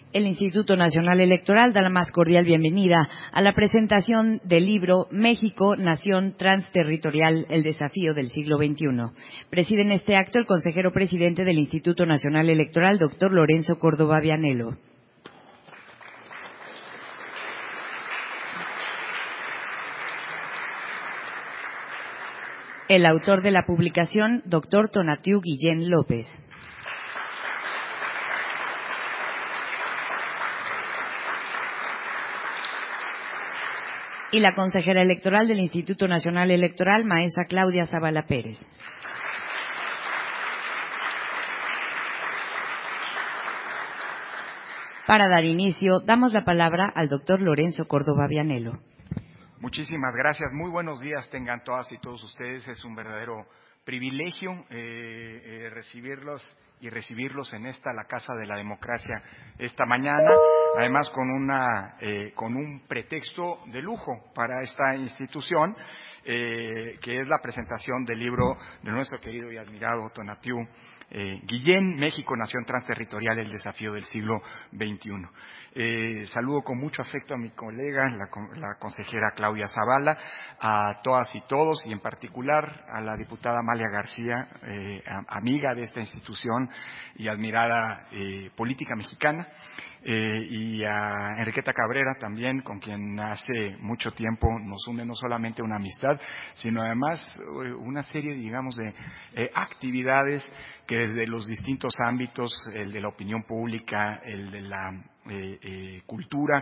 El Instituto Nacional Electoral da la más cordial bienvenida a la presentación del libro México, Nación Transterritorial, el desafío del siglo XXI. Preside en este acto el consejero presidente del Instituto Nacional Electoral, doctor Lorenzo Córdoba Vianello. El autor de la publicación, doctor Tonatiuh Guillén López. Y la consejera electoral del Instituto Nacional Electoral, maestra Claudia Zavala Pérez. Para dar inicio, damos la palabra al doctor Lorenzo Córdoba Vianello. Muchísimas gracias. Muy buenos días tengan todas y todos ustedes. Es un verdadero privilegio recibirlos en la Casa de la Democracia esta mañana, además con un pretexto de lujo para esta institución, que es la presentación del libro de nuestro querido y admirado Tonatiuh Guillén, México, Nación Transterritorial, el desafío del siglo XXI. Saludo con mucho afecto a mi colega, la consejera Claudia Zavala, a todas y todos, y en particular a la diputada Amalia García, amiga de esta institución y admirada política mexicana, y a Enriqueta Cabrera también, con quien hace mucho tiempo nos une no solamente una amistad, sino además una serie, digamos, de actividades que desde los distintos ámbitos, el de la opinión pública, el de la cultura,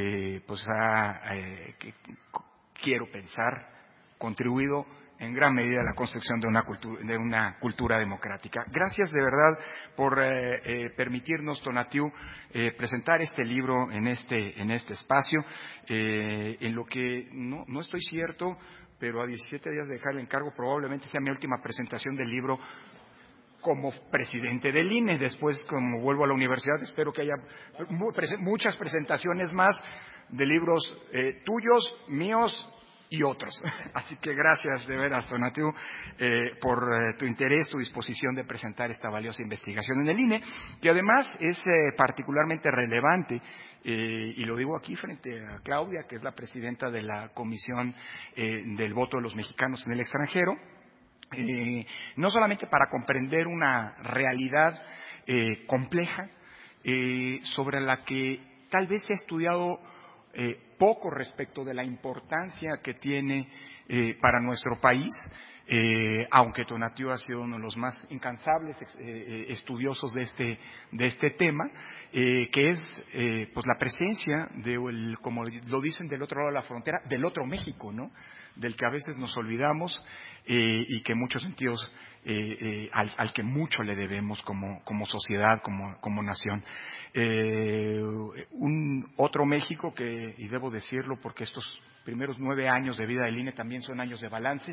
quiero pensar, contribuido en gran medida a la construcción de una cultura democrática. Gracias de verdad por permitirnos, Tonatiuh, presentar este libro en este espacio, en lo que no estoy cierto, pero a 17 días de dejar el encargo probablemente sea mi última presentación del libro como presidente del INE. Después, como vuelvo a la universidad, espero que haya muchas presentaciones más de libros tuyos, míos y otros. Así que gracias de veras, Tonatiuh, por tu interés, tu disposición de presentar esta valiosa investigación en el INE, que además es particularmente relevante, y lo digo aquí frente a Claudia, que es la presidenta de la Comisión del Voto de los Mexicanos en el Extranjero, no solamente para comprender una realidad compleja, sobre la que tal vez se ha estudiado poco respecto de la importancia que tiene para nuestro país, aunque Tonatiuh ha sido uno de los más incansables estudiosos de este tema, que es pues la presencia como lo dicen del otro lado de la frontera, del otro México, ¿no? Del que a veces nos olvidamos, y que en muchos sentidos al que mucho le debemos como sociedad, como nación. Un otro México que, y debo decirlo porque estos primeros 9 años de vida del INE también son años de balance,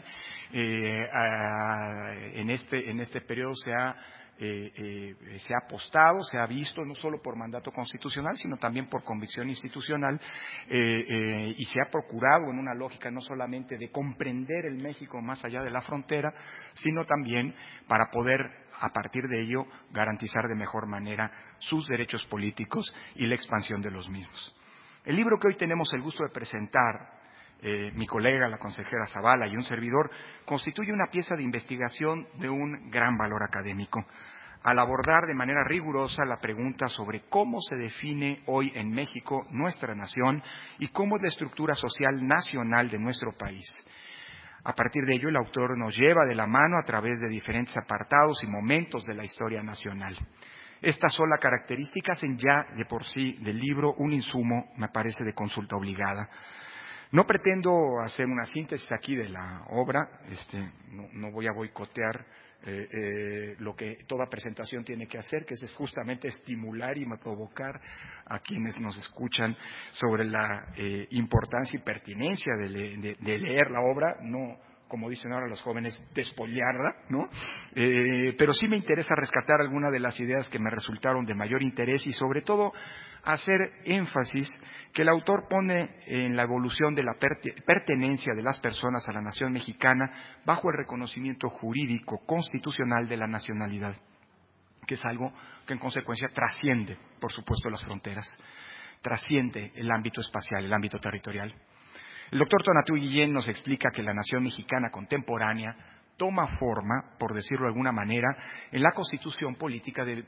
en este periodo se ha apostado, se ha visto, no solo por mandato constitucional, sino también por convicción institucional, y se ha procurado en una lógica no solamente de comprender el México más allá de la frontera, sino también para poder, a partir de ello, garantizar de mejor manera sus derechos políticos y la expansión de los mismos. El libro que hoy tenemos el gusto de presentar, mi colega, la consejera Zavala, y un servidor, constituye una pieza de investigación de un gran valor académico, al abordar de manera rigurosa la pregunta sobre cómo se define hoy en México nuestra nación y cómo es la estructura social nacional de nuestro país. A partir de ello, el autor nos lleva de la mano a través de diferentes apartados y momentos de la historia nacional. Esta sola característica hacen ya de por sí del libro un insumo, me parece, de consulta obligada. No pretendo hacer una síntesis aquí de la obra, no voy a boicotear lo que toda presentación tiene que hacer, que es justamente estimular y provocar a quienes nos escuchan sobre la importancia y pertinencia de leer la obra, no, como dicen ahora los jóvenes, despolearla, ¿no? Pero sí me interesa rescatar algunas de las ideas que me resultaron de mayor interés y sobre todo hacer énfasis que el autor pone en la evolución de la pertenencia de las personas a la nación mexicana bajo el reconocimiento jurídico constitucional de la nacionalidad. que es algo que en consecuencia trasciende, por supuesto, las fronteras, trasciende el ámbito espacial, el ámbito territorial. El doctor Tonatiuh Guillén nos explica que la nación mexicana contemporánea toma forma, por decirlo de alguna manera, en la Constitución Política de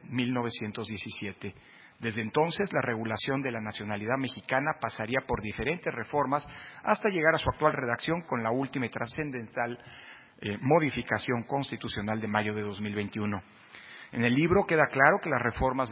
1917. Desde entonces, la regulación de la nacionalidad mexicana pasaría por diferentes reformas hasta llegar a su actual redacción con la última y trascendental modificación constitucional de mayo de 2021. En el libro queda claro que las reformas de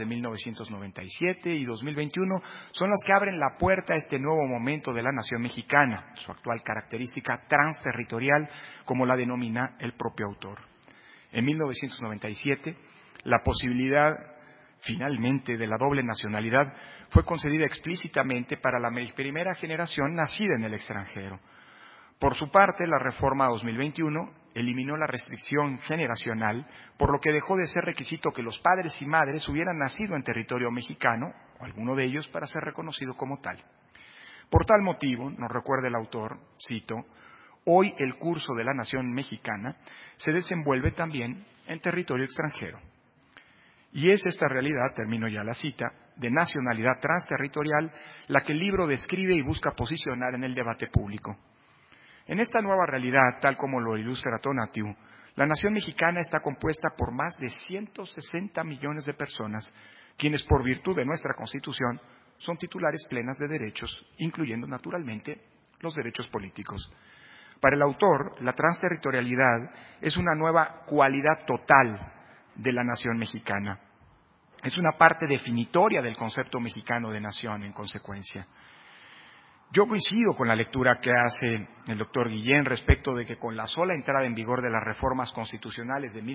1997 y 2021 son las que abren la puerta a este nuevo momento de la nación mexicana, su actual característica transterritorial, como la denomina el propio autor. En 1997, la posibilidad finalmente de la doble nacionalidad fue concedida explícitamente para la primera generación nacida en el extranjero. Por su parte, la reforma 2021 eliminó la restricción generacional, por lo que dejó de ser requisito que los padres y madres hubieran nacido en territorio mexicano, o alguno de ellos, para ser reconocido como tal. Por tal motivo, nos recuerda el autor, cito, hoy el curso de la nación mexicana se desenvuelve también en territorio extranjero. Y es esta realidad, termino ya la cita, de nacionalidad transterritorial, la que el libro describe y busca posicionar en el debate público. En esta nueva realidad, tal como lo ilustra Tonatiuh, la nación mexicana está compuesta por más de 160 millones de personas, quienes por virtud de nuestra Constitución son titulares plenas de derechos, incluyendo naturalmente los derechos políticos. Para el autor, la transterritorialidad es una nueva cualidad total de la nación mexicana. Es una parte definitoria del concepto mexicano de nación, en consecuencia. Yo coincido con la lectura que hace el doctor Guillén respecto de que con la sola entrada en vigor de las reformas constitucionales de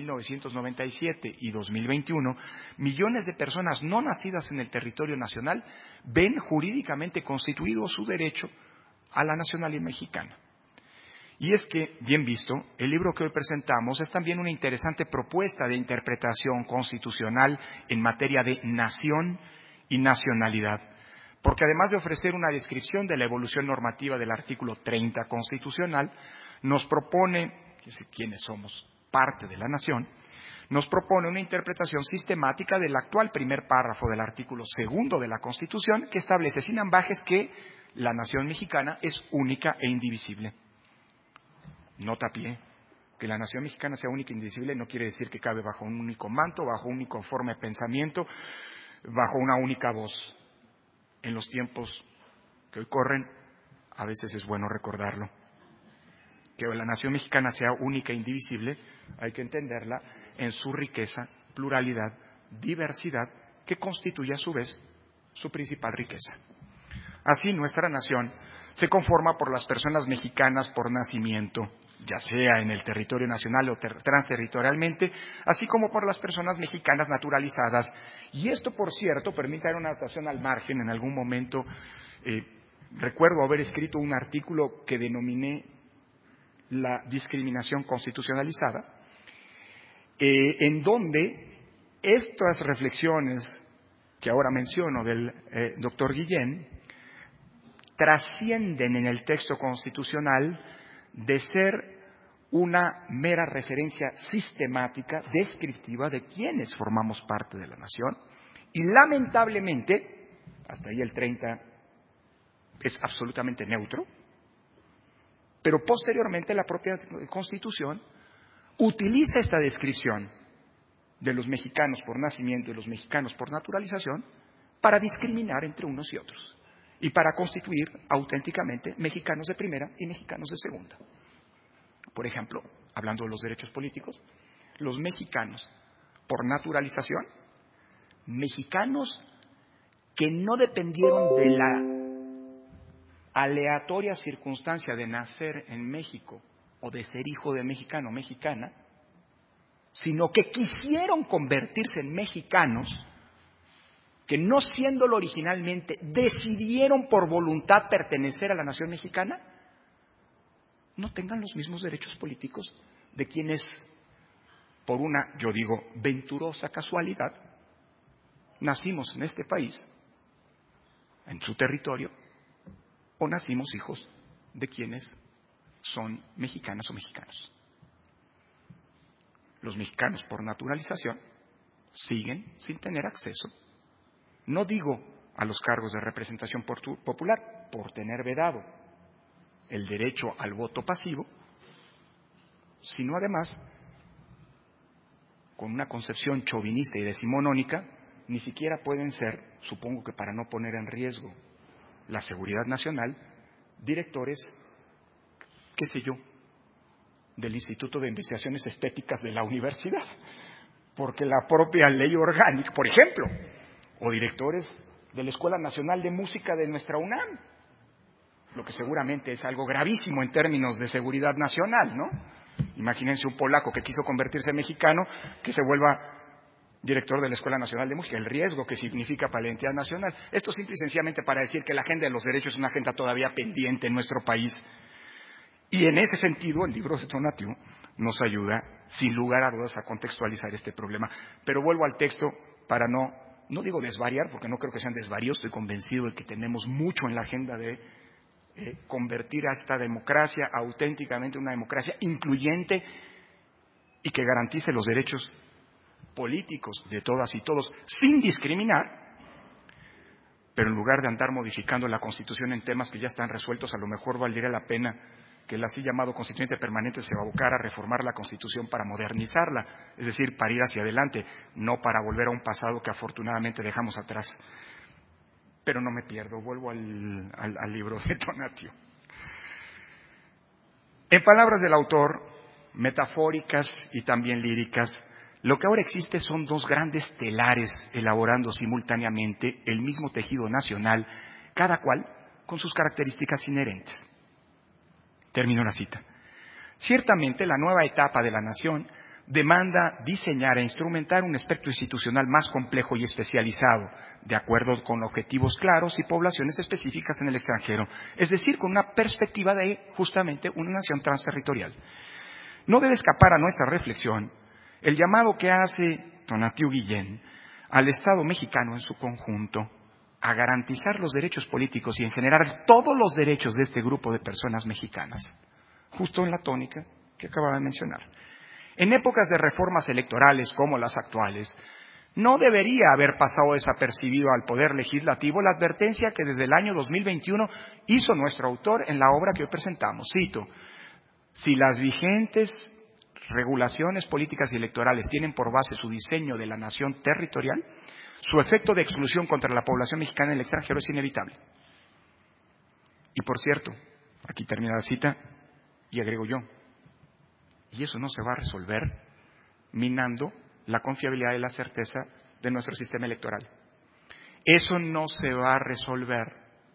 1997 y 2021, millones de personas no nacidas en el territorio nacional ven jurídicamente constituido su derecho a la nacionalidad mexicana. Y es que, bien visto, el libro que hoy presentamos es también una interesante propuesta de interpretación constitucional en materia de nación y nacionalidad, porque además de ofrecer una descripción de la evolución normativa del artículo 30 constitucional, nos propone, quienes somos parte de la nación, nos propone una interpretación sistemática del actual primer párrafo del artículo 2 de la Constitución, que establece sin ambajes que la nación mexicana es única e indivisible. Nota a pie, que la nación mexicana sea única e indivisible no quiere decir que cabe bajo un único manto, bajo un único forma de pensamiento, bajo una única voz. En los tiempos que hoy corren, a veces es bueno recordarlo. Que la nación mexicana sea única e indivisible, hay que entenderla en su riqueza, pluralidad, diversidad, que constituye a su vez su principal riqueza. Así, nuestra nación se conforma por las personas mexicanas por nacimiento, ya sea en el territorio nacional o transterritorialmente, así como por las personas mexicanas naturalizadas. Y esto, por cierto, permite una anotación al margen. En algún momento recuerdo haber escrito un artículo que denominé la discriminación constitucionalizada, en donde estas reflexiones que ahora menciono del doctor Guillén trascienden en el texto constitucional de ser una mera referencia sistemática, descriptiva de quienes formamos parte de la nación, y lamentablemente, hasta ahí el 30 es absolutamente neutro, pero posteriormente la propia Constitución utiliza esta descripción de los mexicanos por nacimiento y los mexicanos por naturalización para discriminar entre unos y otros y para constituir auténticamente mexicanos de primera y mexicanos de segunda. Por ejemplo, hablando de los derechos políticos, los mexicanos por naturalización, mexicanos que no dependieron de la aleatoria circunstancia de nacer en México o de ser hijo de mexicano o mexicana, sino que quisieron convertirse en mexicanos, que no siéndolo originalmente, decidieron por voluntad pertenecer a la nación mexicana, no tengan los mismos derechos políticos de quienes, por una, yo digo, venturosa casualidad, nacimos en este país, en su territorio, o nacimos hijos de quienes son mexicanas o mexicanos. Los mexicanos por naturalización siguen sin tener acceso, no digo a los cargos de representación popular, por tener vedado el derecho al voto pasivo, sino además, con una concepción chauvinista y decimonónica, ni siquiera pueden ser, supongo que para no poner en riesgo la seguridad nacional, directores, qué sé yo, del Instituto de Investigaciones Estéticas de la universidad, porque la propia ley orgánica, por ejemplo, o directores de la Escuela Nacional de Música de nuestra UNAM, lo que seguramente es algo gravísimo en términos de seguridad nacional, ¿no? Imagínense un polaco que quiso convertirse en mexicano, que se vuelva director de la Escuela Nacional de Música, el riesgo que significa para la identidad nacional. Esto simple y sencillamente para decir que la agenda de los derechos es una agenda todavía pendiente en nuestro país. Y en ese sentido, el libro de Tonatiuh nos ayuda, sin lugar a dudas, a contextualizar este problema. Pero vuelvo al texto para no digo desvariar, porque no creo que sean desvaríos, estoy convencido de que tenemos mucho en la agenda de convertir a esta democracia auténticamente en una democracia incluyente y que garantice los derechos políticos de todas y todos, sin discriminar, pero en lugar de andar modificando la Constitución en temas que ya están resueltos, a lo mejor valdría la pena que el así llamado constituyente permanente se abocara a reformar la Constitución para modernizarla, es decir, para ir hacia adelante, no para volver a un pasado que afortunadamente dejamos atrás. Pero no me pierdo, vuelvo al libro de Tonatiuh. En palabras del autor, metafóricas y también líricas, lo que ahora existe son dos grandes telares elaborando simultáneamente el mismo tejido nacional, cada cual con sus características inherentes. Termino la cita. Ciertamente, la nueva etapa de la nación demanda diseñar e instrumentar un espectro institucional más complejo y especializado, de acuerdo con objetivos claros y poblaciones específicas en el extranjero, es decir, con una perspectiva de justamente una nación transterritorial. No debe escapar a nuestra reflexión el llamado que hace Tonatiuh Guillén al Estado mexicano en su conjunto a garantizar los derechos políticos y en general todos los derechos de este grupo de personas mexicanas, justo en la tónica que acababa de mencionar. En épocas de reformas electorales como las actuales, no debería haber pasado desapercibido al Poder Legislativo la advertencia que desde el año 2021 hizo nuestro autor en la obra que hoy presentamos. Cito: si las vigentes regulaciones políticas y electorales tienen por base su diseño de la nación territorial, su efecto de exclusión contra la población mexicana en el extranjero es inevitable. Y por cierto, aquí termina la cita y agrego yo, y eso no se va a resolver minando la confiabilidad y la certeza de nuestro sistema electoral. Eso no se va a resolver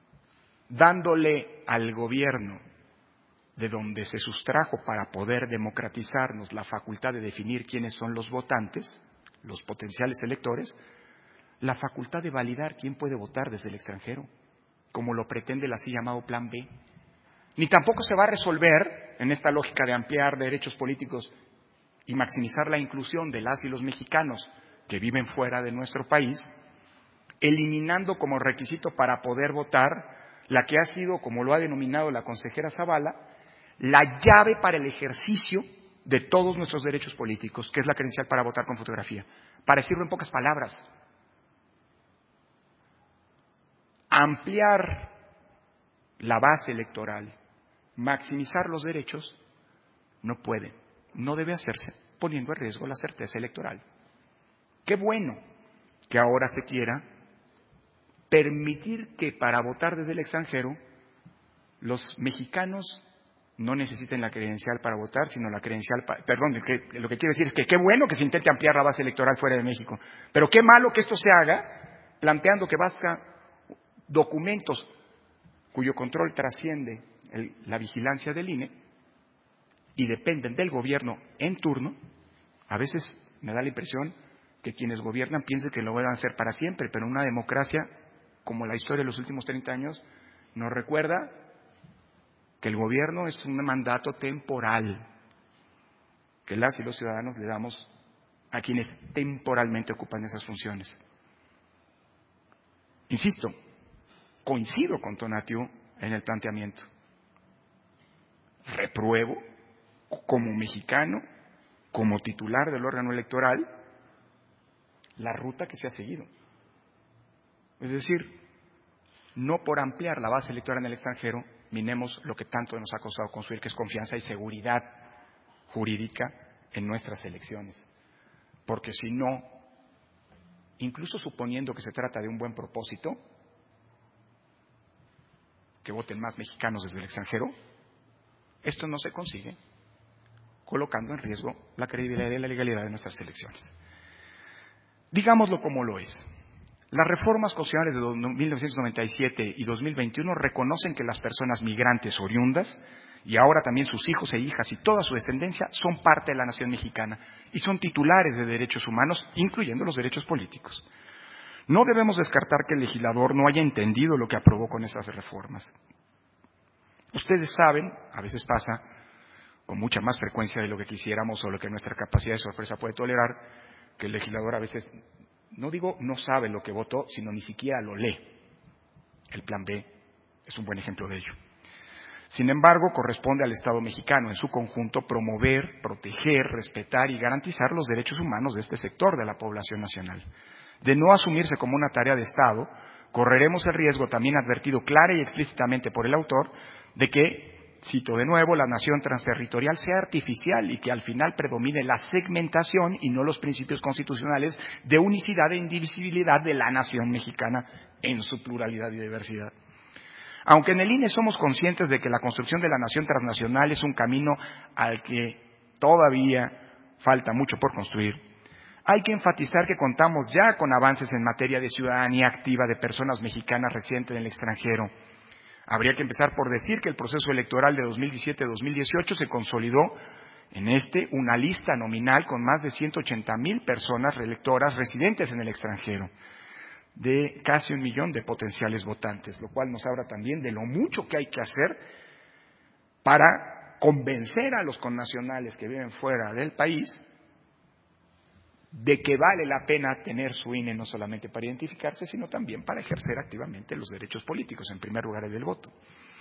dándole al gobierno, de donde se sustrajo para poder democratizarnos la facultad de definir quiénes son los votantes, los potenciales electores, la facultad de validar quién puede votar desde el extranjero, como lo pretende el así llamado Plan B. Ni tampoco se va a resolver, en esta lógica de ampliar derechos políticos y maximizar la inclusión de las y los mexicanos que viven fuera de nuestro país, eliminando como requisito para poder votar la que ha sido, como lo ha denominado la consejera Zavala, la llave para el ejercicio de todos nuestros derechos políticos, que es la credencial para votar con fotografía. Para decirlo en pocas palabras, ampliar la base electoral, maximizar los derechos, no puede, no debe hacerse poniendo en riesgo la certeza electoral. Qué bueno que ahora se quiera permitir que para votar desde el extranjero los mexicanos no necesiten la credencial para votar, sino la credencial lo que quiero decir es que qué bueno que se intente ampliar la base electoral fuera de México, pero qué malo que esto se haga planteando que basta documentos cuyo control trasciende la vigilancia del INE y dependen del gobierno en turno. A veces me da la impresión que quienes gobiernan piensan que lo van a hacer para siempre, pero una democracia como la historia de los últimos 30 años nos recuerda que el gobierno es un mandato temporal, que las y los ciudadanos le damos a quienes temporalmente ocupan esas funciones. Insisto, coincido con Tonatiuh en el planteamiento. Repruebo, como mexicano, como titular del órgano electoral, la ruta que se ha seguido. Es decir, no por ampliar la base electoral en el extranjero minemos lo que tanto nos ha costado construir, que es confianza y seguridad jurídica en nuestras elecciones. Porque si no, incluso suponiendo que se trata de un buen propósito, que voten más mexicanos desde el extranjero, esto no se consigue colocando en riesgo la credibilidad y la legalidad de nuestras elecciones. Digámoslo como lo es. Las reformas constitucionales de 1997 y 2021 reconocen que las personas migrantes oriundas, y ahora también sus hijos e hijas y toda su descendencia, son parte de la nación mexicana y son titulares de derechos humanos, incluyendo los derechos políticos. No debemos descartar que el legislador no haya entendido lo que aprobó con esas reformas. Ustedes saben, a veces pasa con mucha más frecuencia de lo que quisiéramos o lo que nuestra capacidad de sorpresa puede tolerar, que el legislador a veces, no digo no sabe lo que votó, sino ni siquiera lo lee. El plan B es un buen ejemplo de ello. Sin embargo, corresponde al Estado mexicano en su conjunto promover, proteger, respetar y garantizar los derechos humanos de este sector de la población nacional. De no asumirse como una tarea de Estado, correremos el riesgo, también advertido clara y explícitamente por el autor, de que, cito de nuevo, la nación transterritorial sea artificial y que al final predomine la segmentación y no los principios constitucionales de unicidad e indivisibilidad de la nación mexicana en su pluralidad y diversidad. Aunque en el INE somos conscientes de que la construcción de la nación transnacional es un camino al que todavía falta mucho por construir, hay que enfatizar que contamos ya con avances en materia de ciudadanía activa de personas mexicanas residentes en el extranjero. Habría que empezar por decir que el proceso electoral de 2017-2018 se consolidó en una lista nominal con más de 180,000 personas reelectoras residentes en el extranjero, de casi 1 millón de potenciales votantes, lo cual nos habla también de lo mucho que hay que hacer para convencer a los connacionales que viven fuera del país de que vale la pena tener su INE no solamente para identificarse, sino también para ejercer activamente los derechos políticos, en primer lugar el del voto.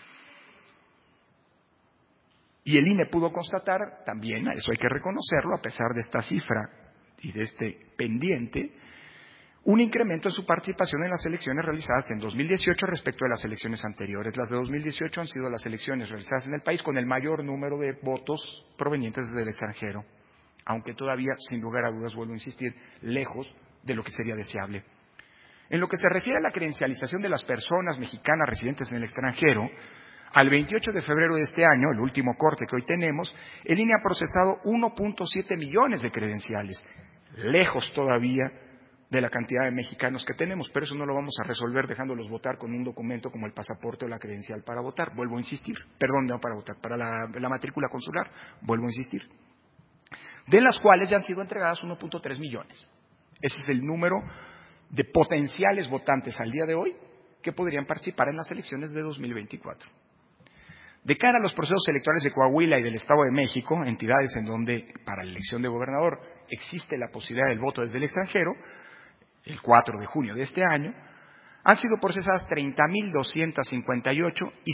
Y el INE pudo constatar también, eso hay que reconocerlo, a pesar de esta cifra y de este pendiente, un incremento en su participación en las elecciones realizadas en 2018 respecto de las elecciones anteriores. Las de 2018 han sido las elecciones realizadas en el país con el mayor número de votos provenientes del extranjero, aunque todavía, sin lugar a dudas, vuelvo a insistir, lejos de lo que sería deseable. En lo que se refiere a la credencialización de las personas mexicanas residentes en el extranjero, al 28 de febrero de este año, el último corte que hoy tenemos, el INE ha procesado 1.7 millones de credenciales, lejos todavía de la cantidad de mexicanos que tenemos, pero eso no lo vamos a resolver dejándolos votar con un documento como el pasaporte o la credencial para votar, vuelvo a insistir, perdón, no para votar, para la matrícula consular, vuelvo a insistir, de las cuales ya han sido entregadas 1.3 millones. Ese es el número de potenciales votantes al día de hoy que podrían participar en las elecciones de 2024. De cara a los procesos electorales de Coahuila y del Estado de México, entidades en donde para la elección de gobernador existe la posibilidad del voto desde el extranjero, el 4 de junio de este año, han sido procesadas 30.258 y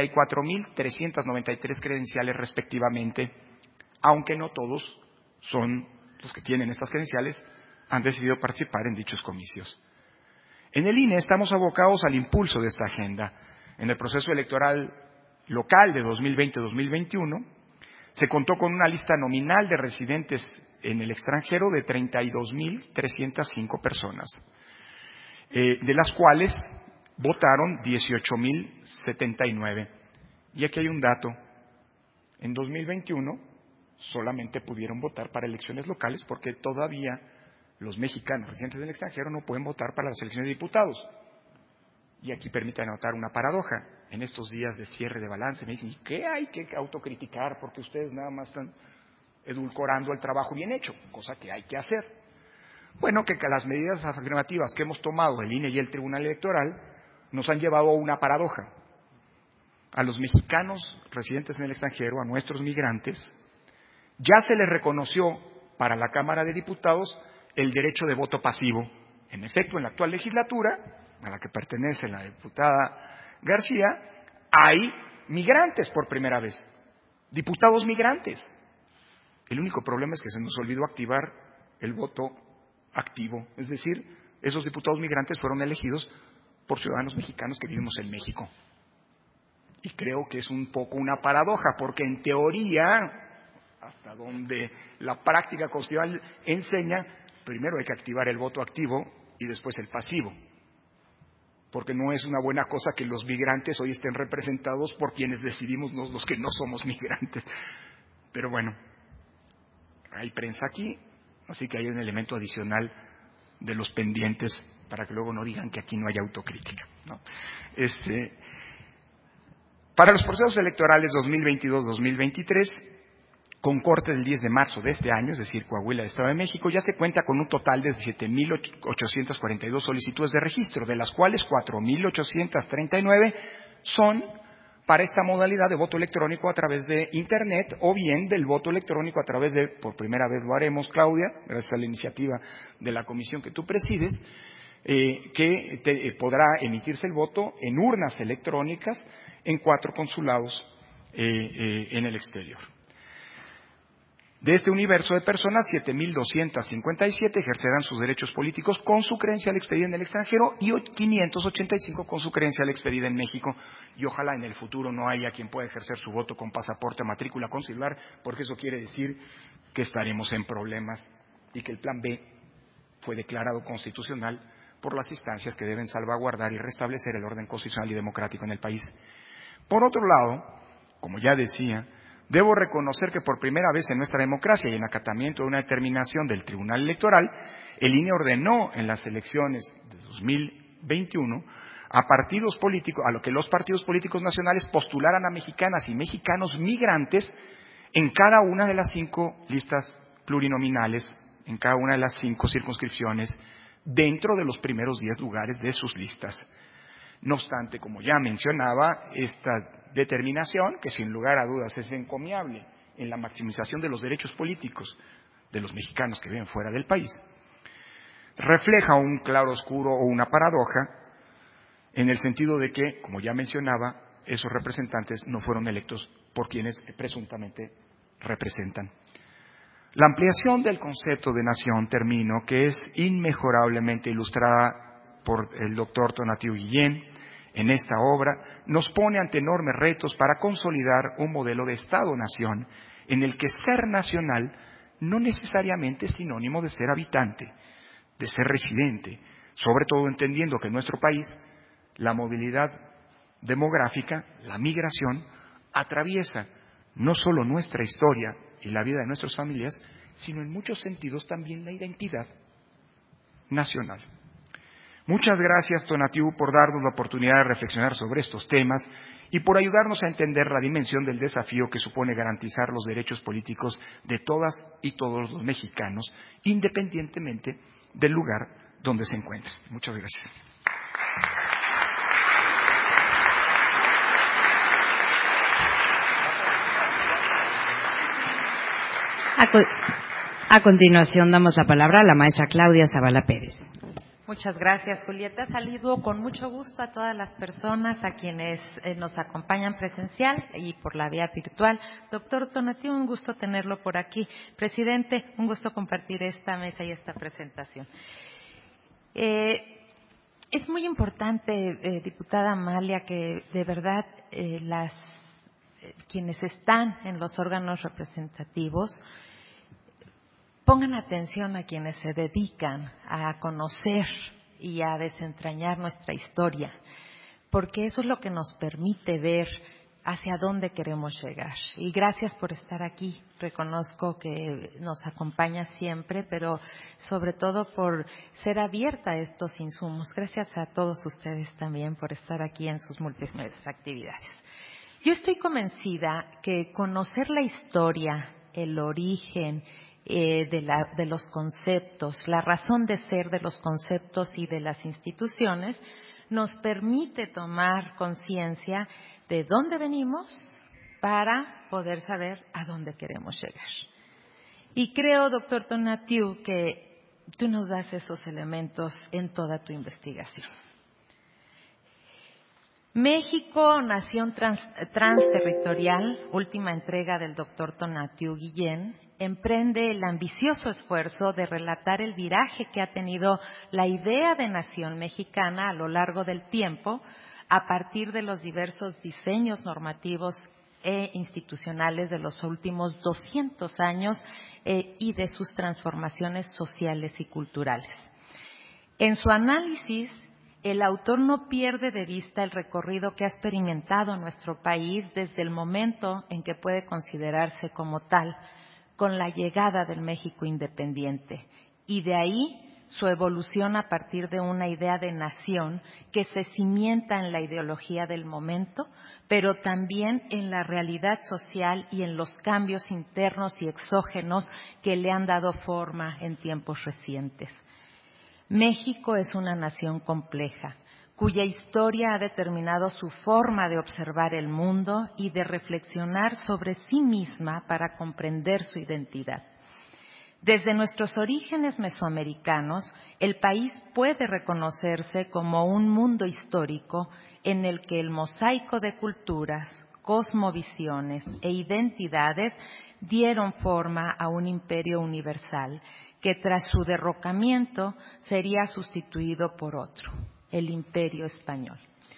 74.393 credenciales respectivamente, aunque no todos son los que tienen estas credenciales, han decidido participar en dichos comicios. En el INE estamos abocados al impulso de esta agenda. En el proceso electoral local de 2020-2021 se contó con una lista nominal de residentes en el extranjero de 32.305 personas, de las cuales votaron 18.079. Y aquí hay un dato. En 2021 solamente pudieron votar para elecciones locales porque todavía los mexicanos residentes en el extranjero no pueden votar para las elecciones de diputados. Y aquí permítanme notar una paradoja. En estos días de cierre de balance me dicen, ¿qué hay que autocriticar? Porque ustedes nada más están edulcorando el trabajo bien hecho, cosa que hay que hacer. Bueno, que las medidas afirmativas que hemos tomado el INE y el Tribunal Electoral nos han llevado a una paradoja. A los mexicanos residentes en el extranjero, a nuestros migrantes, ya se les reconoció para la Cámara de Diputados el derecho de voto pasivo. En efecto, en la actual legislatura, a la que pertenece la diputada García, hay migrantes por primera vez, diputados migrantes. El único problema es que se nos olvidó activar el voto activo. Es decir, esos diputados migrantes fueron elegidos por ciudadanos mexicanos que vivimos en México. Y creo que es un poco una paradoja, porque en teoría, hasta donde la práctica constitucional enseña, primero hay que activar el voto activo y después el pasivo. Porque no es una buena cosa que los migrantes hoy estén representados por quienes decidimos los que no somos migrantes. Pero bueno, hay prensa aquí, así que hay un elemento adicional de los pendientes para que luego no digan que aquí no hay autocrítica, ¿no? Para los procesos electorales 2022-2023, con corte del 10 de marzo de este año, es decir, Coahuila, Estado de México, ya se cuenta con un total de 7.842 solicitudes de registro, de las cuales 4.839 son para esta modalidad de voto electrónico a través de Internet o bien del voto electrónico a través de, por primera vez lo haremos, Claudia, gracias a la iniciativa de la comisión que tú presides, podrá emitirse el voto en urnas electrónicas en 4 consulados en el exterior. De este universo de personas, 7.257 ejercerán sus derechos políticos con su credencial expedida en el extranjero y 585 con su credencial expedida en México. Y ojalá en el futuro no haya quien pueda ejercer su voto con pasaporte, matrícula consular, porque eso quiere decir que estaremos en problemas y que el Plan B fue declarado constitucional por las instancias que deben salvaguardar y restablecer el orden constitucional y democrático en el país. Por otro lado, como ya decía, debo reconocer que por primera vez en nuestra democracia y en acatamiento de una determinación del Tribunal Electoral, el INE ordenó en las elecciones de 2021 a partidos políticos, a lo que los partidos políticos nacionales postularan a mexicanas y mexicanos migrantes en cada una de las 5 listas plurinominales, en cada una de las 5 circunscripciones, dentro de los primeros 10 lugares de sus listas. No obstante, como ya mencionaba, esta determinación, que sin lugar a dudas es encomiable en la maximización de los derechos políticos de los mexicanos que viven fuera del país, refleja un claroscuro o una paradoja en el sentido de que, como ya mencionaba, esos representantes no fueron electos por quienes presuntamente representan. La ampliación del concepto de nación, termino, que es inmejorablemente ilustrada por el doctor Tonatiuh Guillén en esta obra, nos pone ante enormes retos para consolidar un modelo de Estado-nación en el que ser nacional no necesariamente es sinónimo de ser habitante, de ser residente, sobre todo entendiendo que en nuestro país la movilidad demográfica, la migración, atraviesa no solo nuestra historia y la vida de nuestras familias, sino en muchos sentidos también la identidad nacional. Muchas gracias, Tonatiuh, por darnos la oportunidad de reflexionar sobre estos temas y por ayudarnos a entender la dimensión del desafío que supone garantizar los derechos políticos de todas y todos los mexicanos, independientemente del lugar donde se encuentren. Muchas gracias. A continuación damos la palabra a la maestra Claudia Zavala Pérez. Muchas gracias, Julieta. Saludo con mucho gusto a todas las personas, a quienes nos acompañan presencial y por la vía virtual. Doctor Tonatiuh, un gusto tenerlo por aquí. Presidente, un gusto compartir esta mesa y esta presentación. Es muy importante, diputada Amalia, que de verdad quienes están en los órganos representativos pongan atención a quienes se dedican a conocer y a desentrañar nuestra historia, porque eso es lo que nos permite ver hacia dónde queremos llegar. Y gracias por estar aquí. Reconozco que nos acompaña siempre, pero sobre todo por ser abierta a estos insumos. Gracias a todos ustedes también por estar aquí en sus múltiples actividades. Yo estoy convencida que conocer la historia, el origen de los conceptos, la razón de ser de los conceptos y de las instituciones, nos permite tomar conciencia de dónde venimos para poder saber a dónde queremos llegar. Y creo, doctor Tonatiuh, que tú nos das esos elementos en toda tu investigación. México, nación transterritorial, última entrega del doctor Tonatiuh Guillén, emprende el ambicioso esfuerzo de relatar el viraje que ha tenido la idea de nación mexicana a lo largo del tiempo, a partir de los diversos diseños normativos e institucionales de los últimos 200 años y de sus transformaciones sociales y culturales. En su análisis, el autor no pierde de vista el recorrido que ha experimentado nuestro país desde el momento en que puede considerarse como tal, con la llegada del México independiente, y de ahí su evolución a partir de una idea de nación que se cimienta en la ideología del momento, pero también en la realidad social y en los cambios internos y exógenos que le han dado forma en tiempos recientes. México es una nación compleja, cuya historia ha determinado su forma de observar el mundo y de reflexionar sobre sí misma para comprender su identidad. Desde nuestros orígenes mesoamericanos, el país puede reconocerse como un mundo histórico en el que el mosaico de culturas, cosmovisiones e identidades dieron forma a un imperio universal que tras su derrocamiento sería sustituido por otro, el Imperio Español.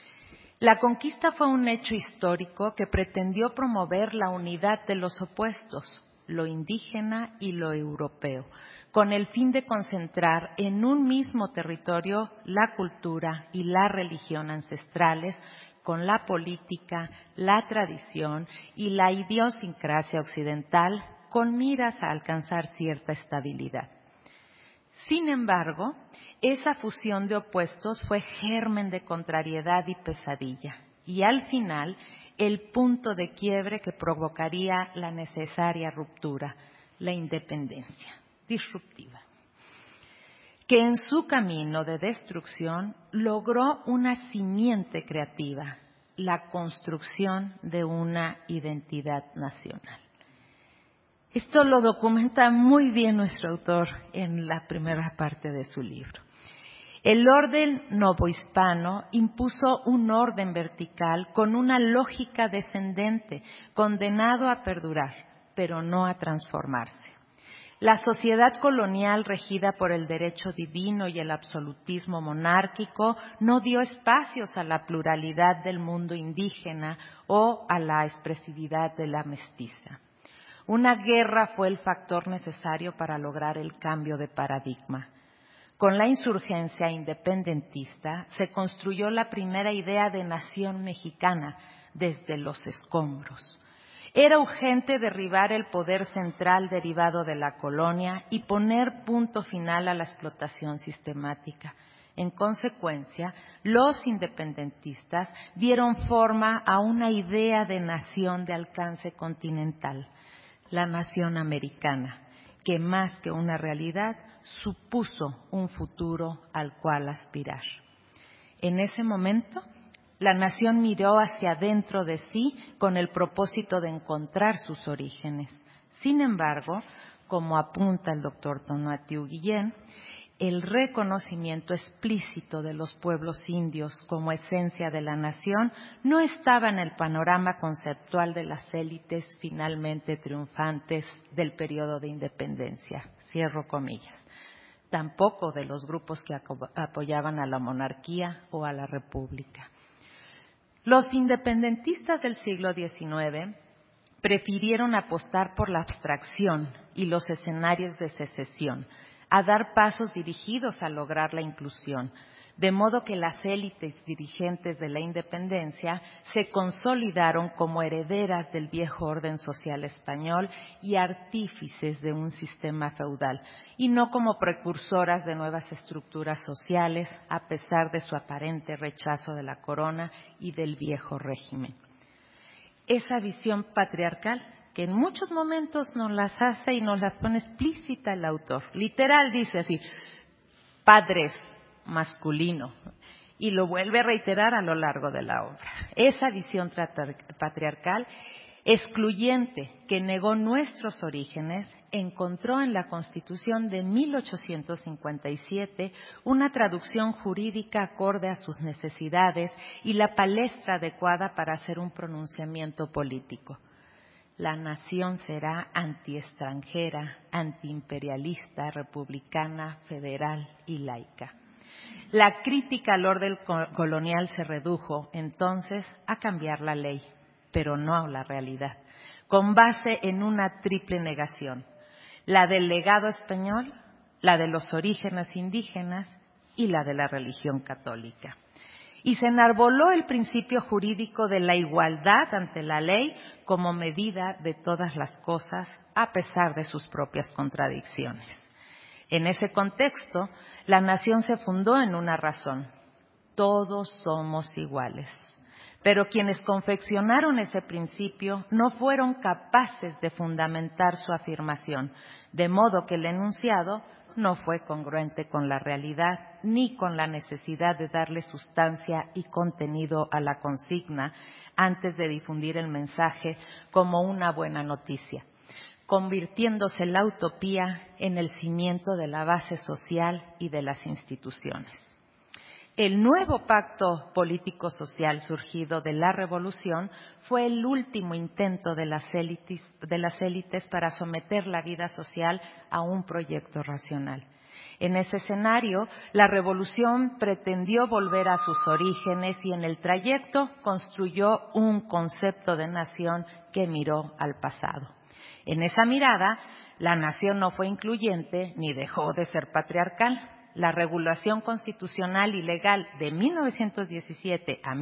La conquista fue un hecho histórico que pretendió promover la unidad de los opuestos, lo indígena y lo europeo, con el fin de concentrar en un mismo territorio la cultura y la religión ancestrales, con la política, la tradición y la idiosincrasia occidental, con miras a alcanzar cierta estabilidad. Sin embargo, esa fusión de opuestos fue germen de contrariedad y pesadilla, y al final el punto de quiebre que provocaría la necesaria ruptura, la independencia disruptiva, que en su camino de destrucción logró una simiente creativa, la construcción de una identidad nacional. Esto lo documenta muy bien nuestro autor en la primera parte de su libro. El orden novohispano impuso un orden vertical con una lógica descendente, condenado a perdurar, pero no a transformarse. La sociedad colonial regida por el derecho divino y el absolutismo monárquico no dio espacios a la pluralidad del mundo indígena o a la expresividad de la mestiza. Una guerra fue el factor necesario para lograr el cambio de paradigma. Con la insurgencia independentista se construyó la primera idea de nación mexicana desde los escombros. Era urgente derribar el poder central derivado de la colonia y poner punto final a la explotación sistemática. En consecuencia, los independentistas dieron forma a una idea de nación de alcance continental, la nación americana, que más que una realidad supuso un futuro al cual aspirar. En ese momento, la nación miró hacia dentro de sí con el propósito de encontrar sus orígenes. Sin embargo, como apunta el doctor Tonatiuh Guillén, el reconocimiento explícito de los pueblos indios como esencia de la nación no estaba en el panorama conceptual de las élites finalmente triunfantes del periodo de independencia, cierro comillas, tampoco de los grupos que apoyaban a la monarquía o a la república. Los independentistas del siglo XIX prefirieron apostar por la abstracción y los escenarios de secesión, a dar pasos dirigidos a lograr la inclusión, de modo que las élites dirigentes de la independencia se consolidaron como herederas del viejo orden social español y artífices de un sistema feudal, y no como precursoras de nuevas estructuras sociales, a pesar de su aparente rechazo de la corona y del viejo régimen. Esa visión patriarcal que en muchos momentos nos las hace y nos las pone explícita el autor. Literal dice así, padres masculino, y lo vuelve a reiterar a lo largo de la obra. Esa visión patriarcal excluyente que negó nuestros orígenes encontró en la Constitución de 1857 una traducción jurídica acorde a sus necesidades y la palestra adecuada para hacer un pronunciamiento político. La nación será antiextranjera, antiimperialista, republicana, federal y laica. La crítica al orden colonial se redujo entonces a cambiar la ley, pero no a la realidad, con base en una triple negación: la del legado español, la de los orígenes indígenas y la de la religión católica. Y se enarboló el principio jurídico de la igualdad ante la ley como medida de todas las cosas, a pesar de sus propias contradicciones. En ese contexto, la nación se fundó en una razón: todos somos iguales. Pero quienes confeccionaron ese principio no fueron capaces de fundamentar su afirmación, de modo que el enunciado no fue congruente con la realidad ni con la necesidad de darle sustancia y contenido a la consigna antes de difundir el mensaje como una buena noticia, convirtiéndose la utopía en el cimiento de la base social y de las instituciones. El nuevo pacto político-social surgido de la revolución fue el último intento de las élites para someter la vida social a un proyecto racional. En ese escenario, la revolución pretendió volver a sus orígenes y en el trayecto construyó un concepto de nación que miró al pasado. En esa mirada, la nación no fue incluyente ni dejó de ser patriarcal. La regulación constitucional y legal de 1917 a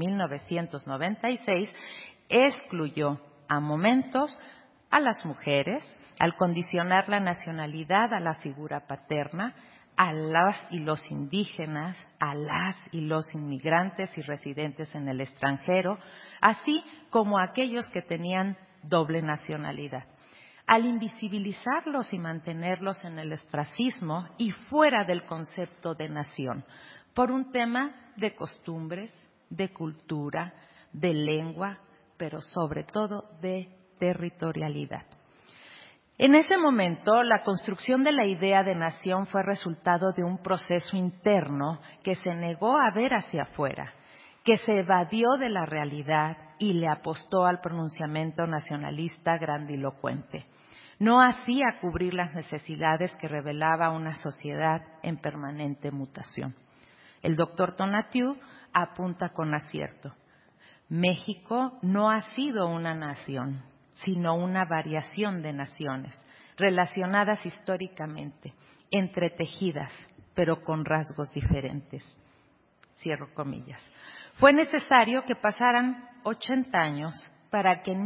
1996 excluyó a momentos a las mujeres al condicionar la nacionalidad a la figura paterna, a las y los indígenas, a las y los inmigrantes y residentes en el extranjero, así como a aquellos que tenían doble nacionalidad, al invisibilizarlos y mantenerlos en el ostracismo y fuera del concepto de nación, por un tema de costumbres, de cultura, de lengua, pero sobre todo de territorialidad. En ese momento, la construcción de la idea de nación fue resultado de un proceso interno que se negó a ver hacia afuera, que se evadió de la realidad y le apostó al pronunciamiento nacionalista grandilocuente. No hacía cubrir las necesidades que revelaba una sociedad en permanente mutación. El doctor Tonatiuh apunta con acierto: México no ha sido una nación, sino una variación de naciones, relacionadas históricamente, entretejidas, pero con rasgos diferentes. Cierro comillas. Fue necesario que pasaran 80 años para que en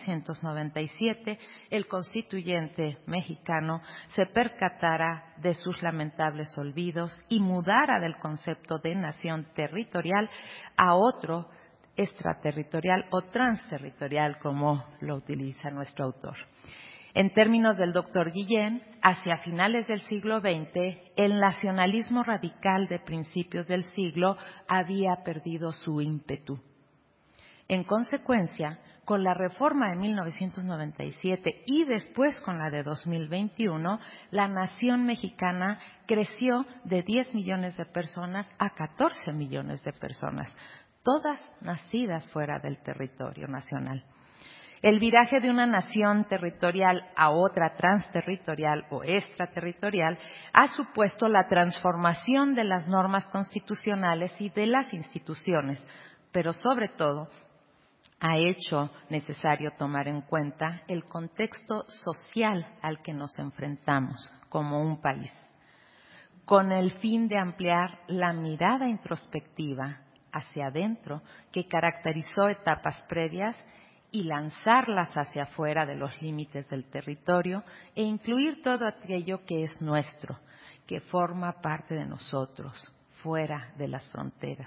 1997 el constituyente mexicano se percatara de sus lamentables olvidos y mudara del concepto de nación territorial a otro extraterritorial o transterritorial, como lo utiliza nuestro autor. En términos del doctor Guillén, hacia finales del siglo XX, el nacionalismo radical de principios del siglo había perdido su ímpetu. En consecuencia, con la reforma de 1997 y después con la de 2021, la nación mexicana creció de 10 millones de personas a 14 millones de personas, todas nacidas fuera del territorio nacional. El viraje de una nación territorial a otra transterritorial o extraterritorial ha supuesto la transformación de las normas constitucionales y de las instituciones, pero sobre todo ha hecho necesario tomar en cuenta el contexto social al que nos enfrentamos como un país, con el fin de ampliar la mirada introspectiva hacia adentro que caracterizó etapas previas y lanzarlas hacia afuera de los límites del territorio e incluir todo aquello que es nuestro, que forma parte de nosotros, fuera de las fronteras.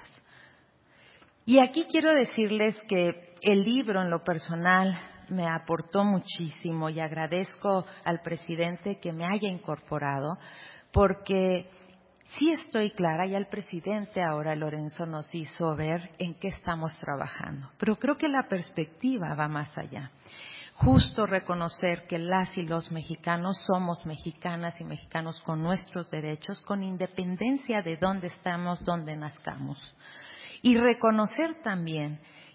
Y aquí quiero decirles que el libro en lo personal me aportó muchísimo y agradezco al presidente que me haya incorporado, porque sí estoy clara, y al presidente ahora Lorenzo nos hizo ver en qué estamos trabajando, pero creo que la perspectiva va más allá. Justo reconocer que las y los mexicanos somos mexicanas y mexicanos con nuestros derechos, con independencia de dónde estamos, dónde nazcamos. Y reconocer también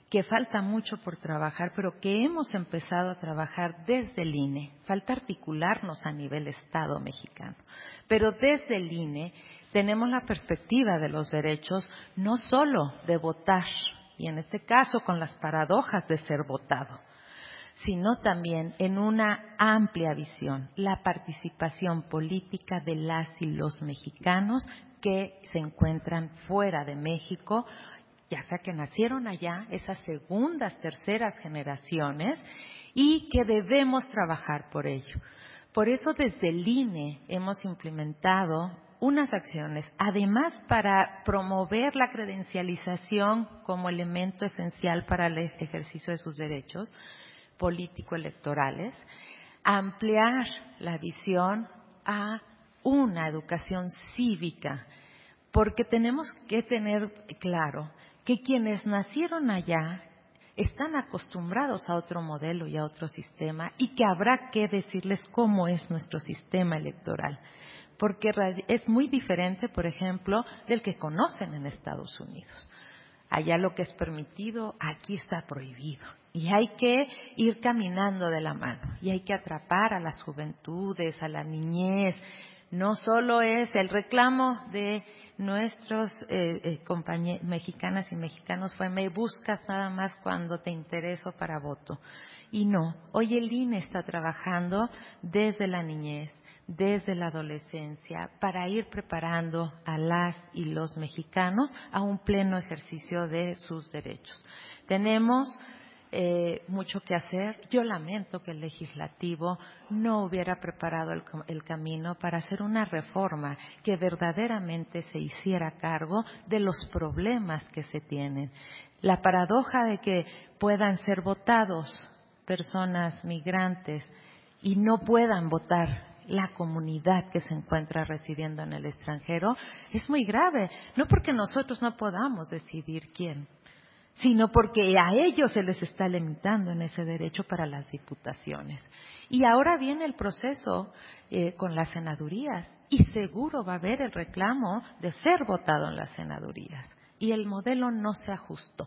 que falta mucho por trabajar, pero que hemos empezado a trabajar desde el INE. Falta articularnos a nivel Estado mexicano. Pero desde el INE tenemos la perspectiva de los derechos, no solo de votar, y en este caso con las paradojas de ser votado, sino también en una amplia visión, la participación política de las y los mexicanos que se encuentran fuera de México, ya sea que nacieron allá, esas segundas, terceras generaciones, y que debemos trabajar por ello. Por eso desde el INE hemos implementado unas acciones, además para promover la credencialización como elemento esencial para el ejercicio de sus derechos político-electorales, ampliar la visión a una educación cívica, porque tenemos que tener claro que quienes nacieron allá están acostumbrados a otro modelo y a otro sistema, y que habrá que decirles cómo es nuestro sistema electoral, porque es muy diferente, por ejemplo, del que conocen en Estados Unidos. Allá lo que es permitido, aquí está prohibido. Y hay que ir caminando de la mano, y hay que atrapar a las juventudes, a la niñez. No solo es el reclamo de nuestros compañeros mexicanas y mexicanos fue: me buscas nada más cuando te intereso para voto. Y no, hoy el INE está trabajando desde la niñez, desde la adolescencia, para ir preparando a las y los mexicanos a un pleno ejercicio de sus derechos. Tenemos mucho que hacer. Yo lamento que el legislativo no hubiera preparado el camino para hacer una reforma que verdaderamente se hiciera cargo de los problemas que se tienen. La paradoja de que puedan ser votados personas migrantes y no puedan votar la comunidad que se encuentra residiendo en el extranjero es muy grave, no porque nosotros no podamos decidir quién, sino porque a ellos se les está limitando en ese derecho para las diputaciones. Y ahora viene el proceso con las senadurías, y seguro va a haber el reclamo de ser votado en las senadurías. Y el modelo no se ajustó,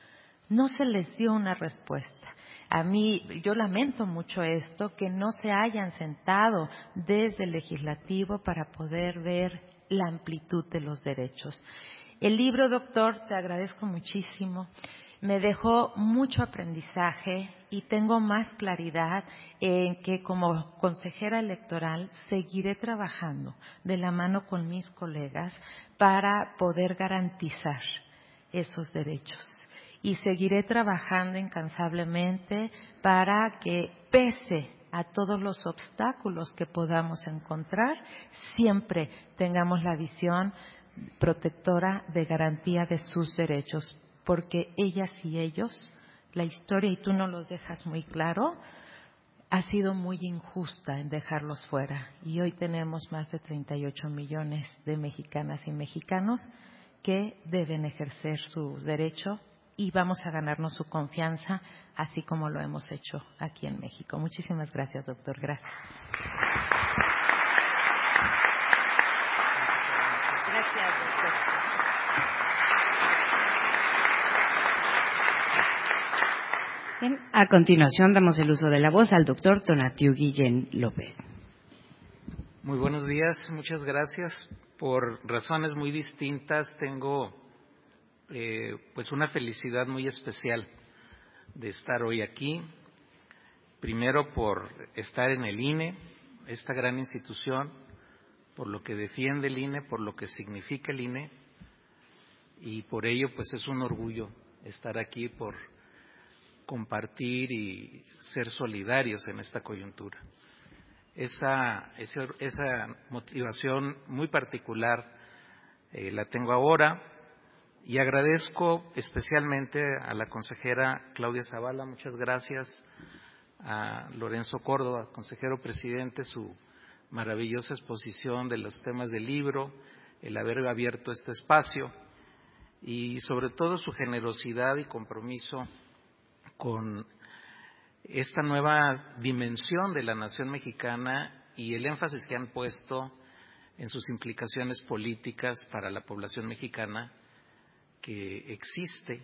no se les dio una respuesta. A mí, yo lamento mucho esto, que no se hayan sentado desde el legislativo para poder ver la amplitud de los derechos. El libro, doctor, te agradezco muchísimo. Me dejó mucho aprendizaje y tengo más claridad en que como consejera electoral seguiré trabajando de la mano con mis colegas para poder garantizar esos derechos. Y seguiré trabajando incansablemente para que, pese a todos los obstáculos que podamos encontrar, siempre tengamos la visión protectora de garantía de sus derechos, porque ellas y ellos, la historia, y tú no los dejas muy claro, ha sido muy injusta en dejarlos fuera. Y hoy tenemos más de 38 millones de mexicanas y mexicanos que deben ejercer su derecho, y vamos a ganarnos su confianza, así como lo hemos hecho aquí en México. Muchísimas gracias, doctor. Gracias. Gracias, doctor. Bien, a continuación damos el uso de la voz al doctor Tonatiuh Guillén López. Muy buenos días, muchas gracias. Por razones muy distintas tengo pues una felicidad muy especial de estar hoy aquí. Primero por estar en el INE, esta gran institución, por lo que defiende el INE, por lo que significa el INE, y por ello pues es un orgullo estar aquí, por compartir y ser solidarios en esta coyuntura. Esa motivación muy particular la tengo ahora, y agradezco especialmente a la consejera Claudia Zavala, muchas gracias, a Lorenzo Córdoba, consejero presidente, su maravillosa exposición de los temas del libro, el haber abierto este espacio, y sobre todo su generosidad y compromiso con esta nueva dimensión de la nación mexicana y el énfasis que han puesto en sus implicaciones políticas para la población mexicana que existe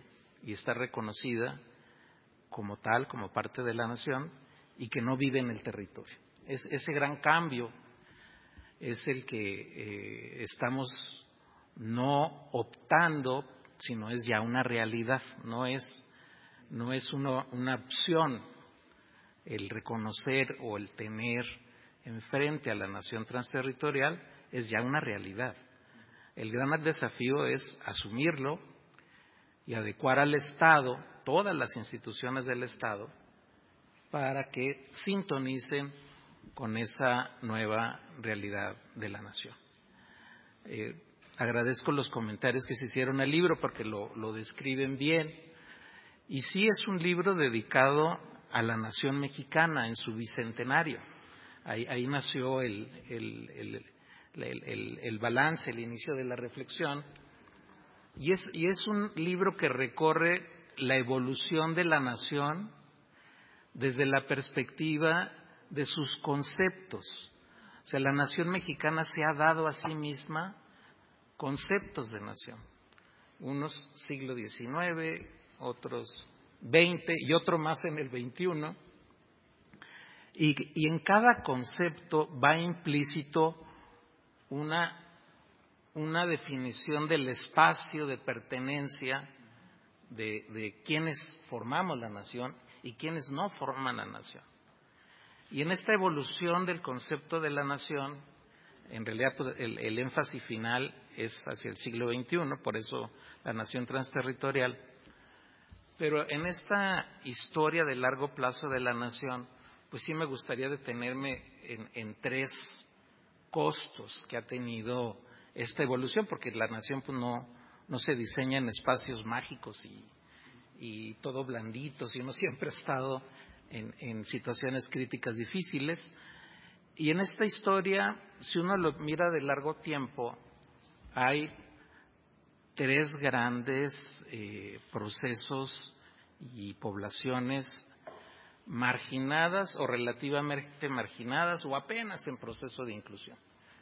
y está reconocida como tal, como parte de la nación, y que no vive en el territorio. Ese gran cambio es el que estamos no optando, sino es ya una realidad, no es una opción el reconocer o el tener enfrente a la nación transterritorial, es ya una realidad. El gran desafío es asumirlo y adecuar al Estado, todas las instituciones del Estado, para que sintonicen con esa nueva realidad de la nación. Agradezco los comentarios que se hicieron al libro porque lo describen bien. Y sí es un libro dedicado a la nación mexicana en su bicentenario. Ahí nació el balance, el inicio de la reflexión. Y es un libro que recorre la evolución de la nación desde la perspectiva de sus conceptos. O sea, la nación mexicana se ha dado a sí misma conceptos de nación. Unos siglo XIX, otros XX y otro más en el XXI. Y en cada concepto va implícito una definición del espacio de pertenencia de quienes formamos la nación y quienes no forman la nación. Y en esta evolución del concepto de la nación, en realidad pues, el énfasis final es hacia el siglo XXI, por eso la nación transterritorial. Pero en esta historia de largo plazo de la nación, pues sí me gustaría detenerme en tres costos que ha tenido esta evolución, porque la nación pues no se diseña en espacios mágicos y todo blandito, sino siempre ha estado en situaciones críticas difíciles. Y en esta historia, si uno lo mira de largo tiempo, hay tres grandes procesos y poblaciones marginadas o relativamente marginadas o apenas en proceso de inclusión.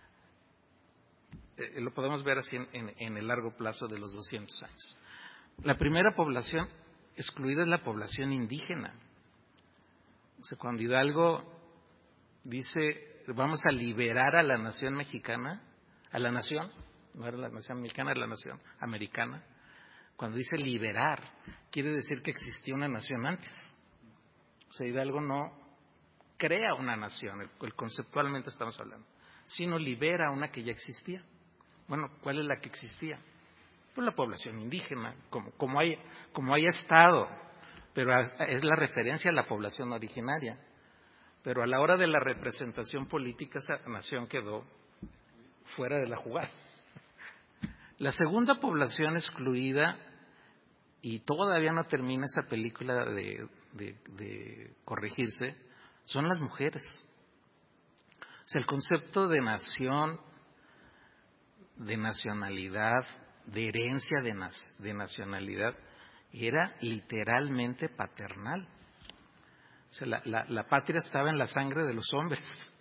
Lo podemos ver así en el largo plazo de los 200 años. La primera población excluida es la población indígena. O sea, cuando Hidalgo dice, vamos a liberar a la nación mexicana, a la nación, no era la nación mexicana, era la nación americana. Cuando dice liberar, quiere decir que existía una nación antes. O sea, Hidalgo no crea una nación, conceptualmente estamos hablando, sino libera una que ya existía. Bueno, ¿cuál es la que existía? Pues la población indígena, como haya estado, pero es la referencia a la población originaria. Pero a la hora de la representación política, esa nación quedó fuera de la jugada. La segunda población excluida, y todavía no termina esa película de corregirse, son las mujeres. O sea, el concepto de nación, de nacionalidad, de herencia de nacionalidad, era literalmente paternal. O sea, la patria estaba en la sangre de los hombres.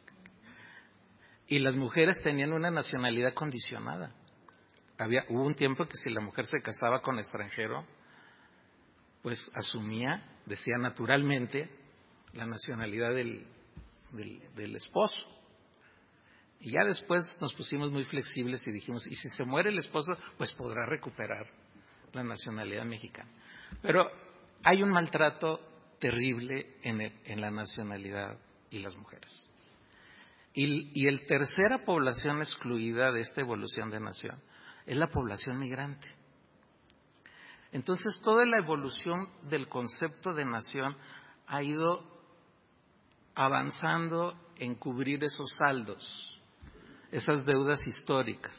Y las mujeres tenían una nacionalidad condicionada. Hubo un tiempo que si la mujer se casaba con extranjero, pues asumía, decía naturalmente, la nacionalidad del esposo. Y ya después nos pusimos muy flexibles y dijimos, y si se muere el esposo, pues podrá recuperar la nacionalidad mexicana. Pero hay un maltrato terrible en la nacionalidad y las mujeres. Y la tercera población excluida de esta evolución de nación es la población migrante. Entonces, toda la evolución del concepto de nación ha ido avanzando en cubrir esos saldos, esas deudas históricas.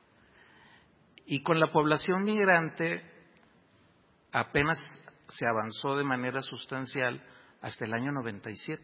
Y con la población migrante apenas se avanzó de manera sustancial hasta el año 97.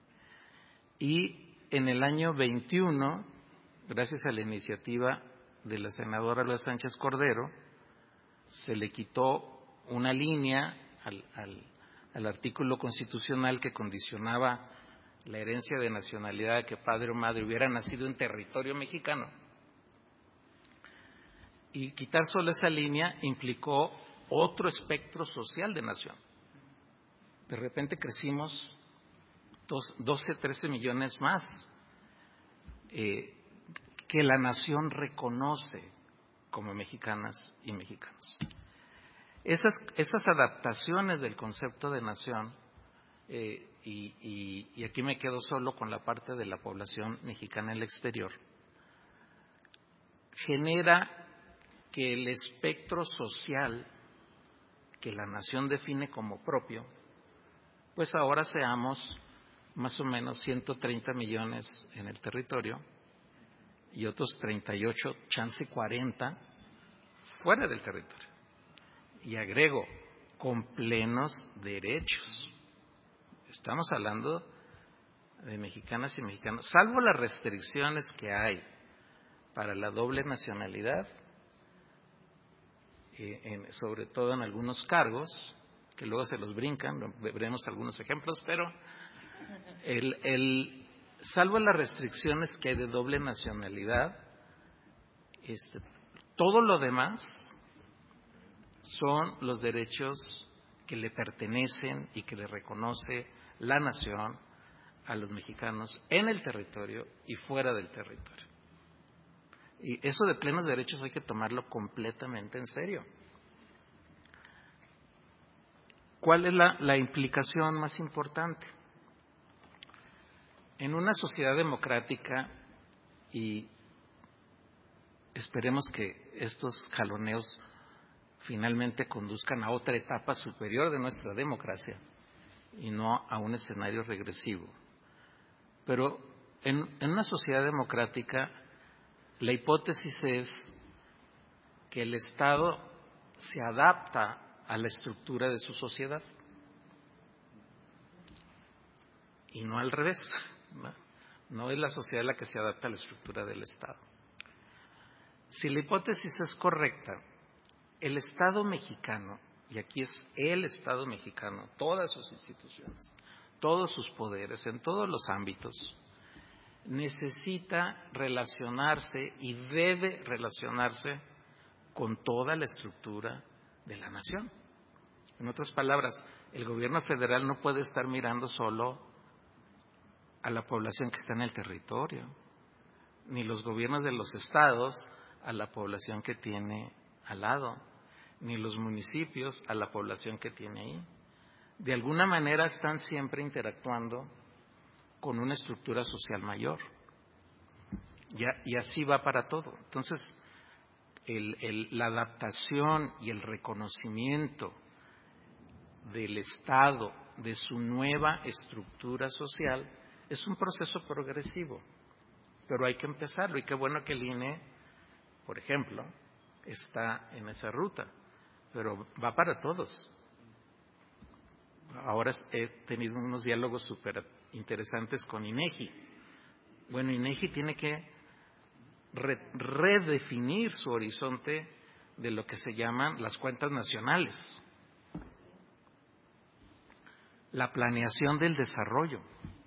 Y en el año 21, gracias a la iniciativa de la senadora Lourdes Sánchez Cordero, se le quitó una línea al artículo constitucional que condicionaba la herencia de nacionalidad, que padre o madre hubiera nacido en territorio mexicano. Y quitar solo esa línea implicó otro espectro social de nación. De repente crecimos 12, 13 millones más que la nación reconoce como mexicanas y mexicanos. Esas adaptaciones del concepto de nación, y aquí me quedo solo con la parte de la población mexicana en el exterior, genera que el espectro social que la nación define como propio, pues ahora seamos más o menos 130 millones en el territorio y otros 38, chance 40, fuera del territorio. Y agrego, con plenos derechos. Estamos hablando de mexicanas y mexicanos, salvo las restricciones que hay para la doble nacionalidad, sobre todo en algunos cargos, que luego se los brincan, veremos algunos ejemplos, pero salvo las restricciones que hay de doble nacionalidad, todo lo demás son los derechos que le pertenecen y que le reconoce la nación a los mexicanos en el territorio y fuera del territorio. Y eso de plenos derechos hay que tomarlo completamente en serio. ¿Cuál es la implicación más importante? En una sociedad democrática, y esperemos que estos jaloneos finalmente conduzcan a otra etapa superior de nuestra democracia y no a un escenario regresivo. Pero en una sociedad democrática, la hipótesis es que el Estado se adapta a la estructura de su sociedad y no al revés. No es la sociedad la que se adapta a la estructura del Estado. Si la hipótesis es correcta, el Estado mexicano, y aquí es el Estado mexicano, todas sus instituciones, todos sus poderes, en todos los ámbitos, necesita relacionarse y debe relacionarse con toda la estructura de la nación. En otras palabras, el gobierno federal no puede estar mirando solo a la población que está en el territorio, ni los gobiernos de los estados a la población que tiene al lado, ni los municipios a la población que tiene ahí. De alguna manera están siempre interactuando con una estructura social mayor. Y así va para todo. Entonces, la adaptación y el reconocimiento del Estado, de su nueva estructura social, es un proceso progresivo, pero hay que empezarlo, y qué bueno que el INE, por ejemplo, está en esa ruta, pero va para todos. Ahora he tenido unos diálogos súper interesantes con INEGI. Bueno, INEGI tiene que redefinir su horizonte de lo que se llaman las cuentas nacionales, la planeación del desarrollo,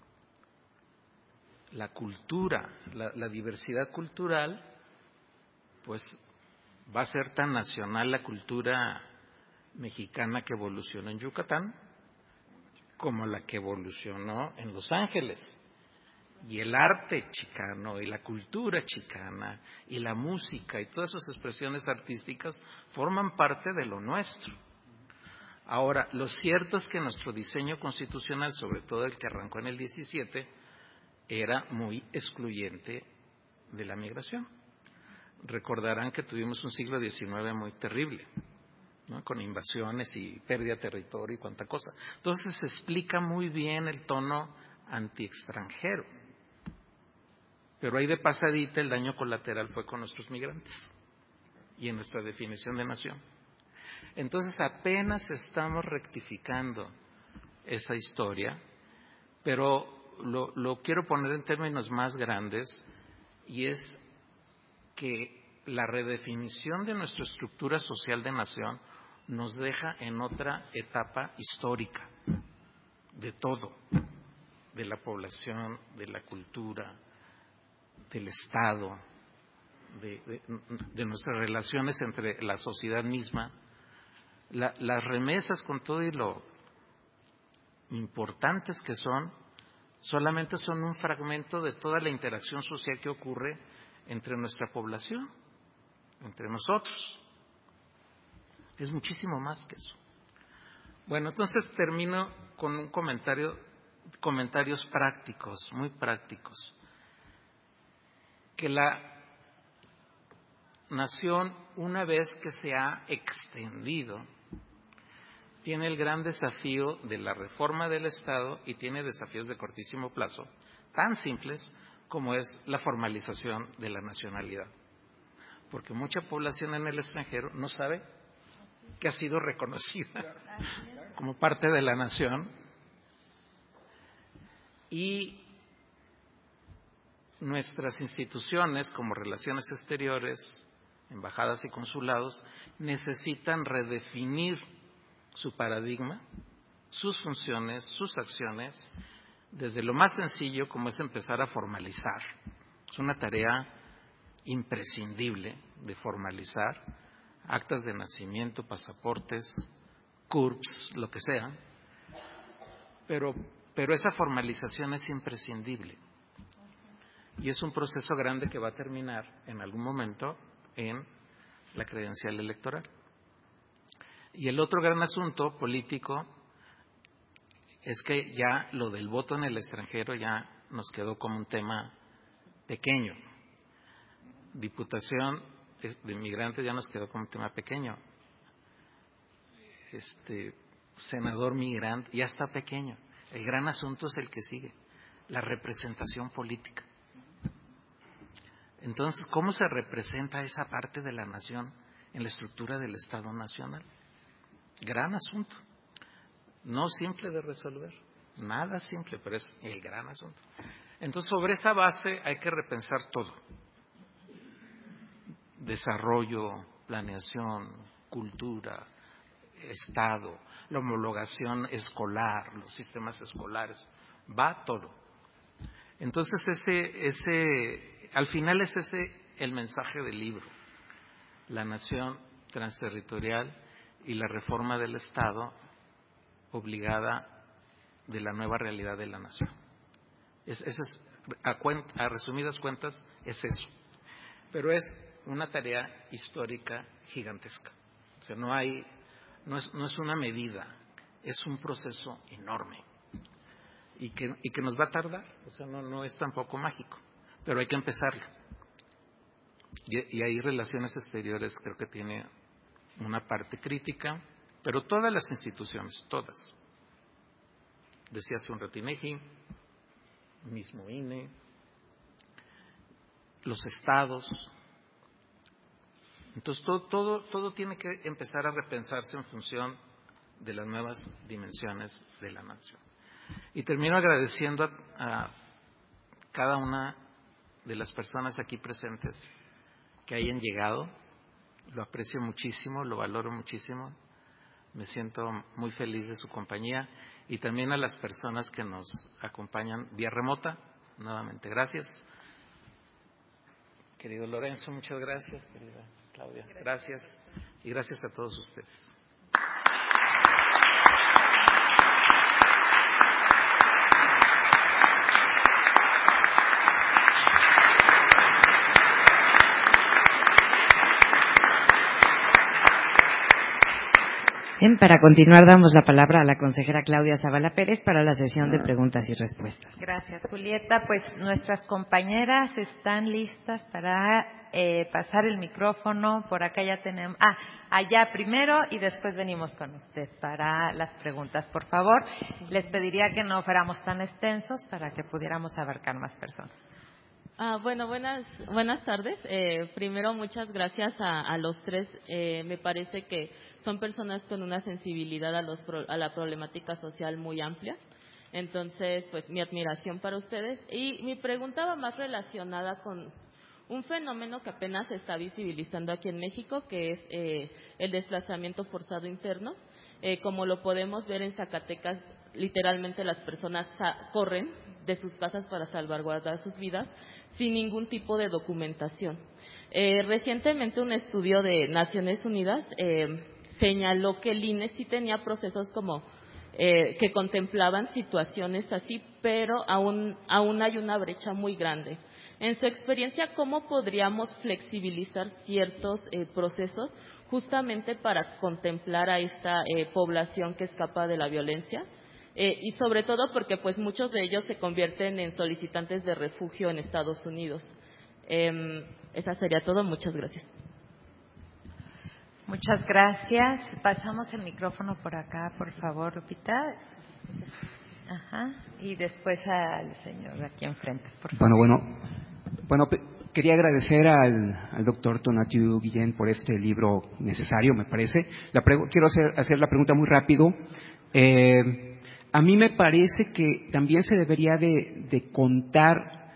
la cultura, la diversidad cultural, pues va a ser tan nacional la cultura mexicana que evolucionó en Yucatán como la que evolucionó en Los Ángeles. Y el arte chicano y la cultura chicana y la música y todas sus expresiones artísticas forman parte de lo nuestro. Ahora, lo cierto es que nuestro diseño constitucional, sobre todo el que arrancó en el 17, era muy excluyente de la migración. Recordarán que tuvimos un siglo XIX muy terrible, ¿no? Con invasiones y pérdida de territorio y cuánta cosa. Entonces se explica muy bien el tono anti-extranjero. Pero ahí de pasadita el daño colateral fue con nuestros migrantes y en nuestra definición de nación. Entonces apenas estamos rectificando esa historia, pero lo quiero poner en términos más grandes, y es que la redefinición de nuestra estructura social de nación nos deja en otra etapa histórica de todo, de la población, de la cultura, del Estado, de nuestras relaciones entre la sociedad misma. Las remesas, con todo y lo importantes que son, solamente son un fragmento de toda la interacción social que ocurre entre nuestra población, entre nosotros. Es muchísimo más que eso. Bueno, entonces termino con un comentarios prácticos, muy prácticos. Que la nación, una vez que se ha extendido, tiene el gran desafío de la reforma del Estado y tiene desafíos de cortísimo plazo, tan simples como es la formalización de la nacionalidad. Porque mucha población en el extranjero no sabe que ha sido reconocida como parte de la nación, y nuestras instituciones como Relaciones Exteriores, embajadas y consulados, necesitan redefinir su paradigma, sus funciones, sus acciones, desde lo más sencillo como es empezar a formalizar. Es una tarea imprescindible de formalizar actas de nacimiento, pasaportes, CURPS, lo que sea, pero esa formalización es imprescindible. Y es un proceso grande que va a terminar en algún momento en la credencial electoral. Y el otro gran asunto político es que ya lo del voto en el extranjero ya nos quedó como un tema pequeño. Diputación de Inmigrantes ya nos quedó como un tema pequeño. Senador migrante ya está pequeño. El gran asunto es el que sigue, la representación política. Entonces, ¿cómo se representa esa parte de la nación en la estructura del Estado Nacional? Gran asunto. No simple de resolver, nada simple, pero es el gran asunto. Entonces, sobre esa base hay que repensar todo. Desarrollo, planeación, cultura, Estado, la homologación escolar, los sistemas escolares, va todo. Entonces, al final es ese el mensaje del libro, la nación transterritorial y la reforma del Estado obligada de la nueva realidad de la nación. A resumidas cuentas, es eso. Pero es una tarea histórica gigantesca. O sea, no es una medida, es un proceso enorme y que nos va a tardar. O sea, no es tampoco mágico, pero hay que empezarlo. Y ahí Relaciones Exteriores creo que tiene una parte crítica, pero todas las instituciones, todas. Decía hace un rato INEGI, mismo INE, los estados. Entonces todo tiene que empezar a repensarse en función de las nuevas dimensiones de la nación. Y termino agradeciendo a cada una de las personas aquí presentes que hayan llegado. Lo aprecio muchísimo, lo valoro muchísimo. Me siento muy feliz de su compañía, y también a las personas que nos acompañan vía remota. Nuevamente, gracias. Querido Lorenzo, muchas gracias. Querida Claudia, gracias. Y gracias a todos ustedes. Bien, para continuar damos la palabra a la consejera Claudia Zavala Pérez para la sesión de preguntas y respuestas. Gracias, Julieta. Pues nuestras compañeras están listas para pasar el micrófono. Por acá ya tenemos... allá primero y después venimos con usted para las preguntas. Por favor, les pediría que no fuéramos tan extensos para que pudiéramos abarcar más personas. Bueno, buenas tardes. Primero, muchas gracias a los tres. Me parece que son personas con una sensibilidad a la problemática social muy amplia. Entonces, pues mi admiración para ustedes. Y mi pregunta va más relacionada con un fenómeno que apenas se está visibilizando aquí en México, que es el desplazamiento forzado interno. Como lo podemos ver en Zacatecas, literalmente las personas corren de sus casas para salvaguardar sus vidas sin ningún tipo de documentación. Recientemente un estudio de Naciones Unidas señaló que el INE sí tenía procesos como que contemplaban situaciones así, pero aún hay una brecha muy grande. En su experiencia, ¿cómo podríamos flexibilizar ciertos procesos justamente para contemplar a esta población que escapa de la violencia? Y sobre todo porque pues muchos de ellos se convierten en solicitantes de refugio en Estados Unidos. Esa sería todo. Muchas gracias. Muchas gracias. Pasamos el micrófono por acá, por favor, Lupita. Ajá. Y después al señor aquí enfrente, por favor. Bueno, quería agradecer al doctor Tonatiuh Guillén por este libro necesario, me parece. Quiero hacer la pregunta muy rápido. A mí me parece que también se debería de contar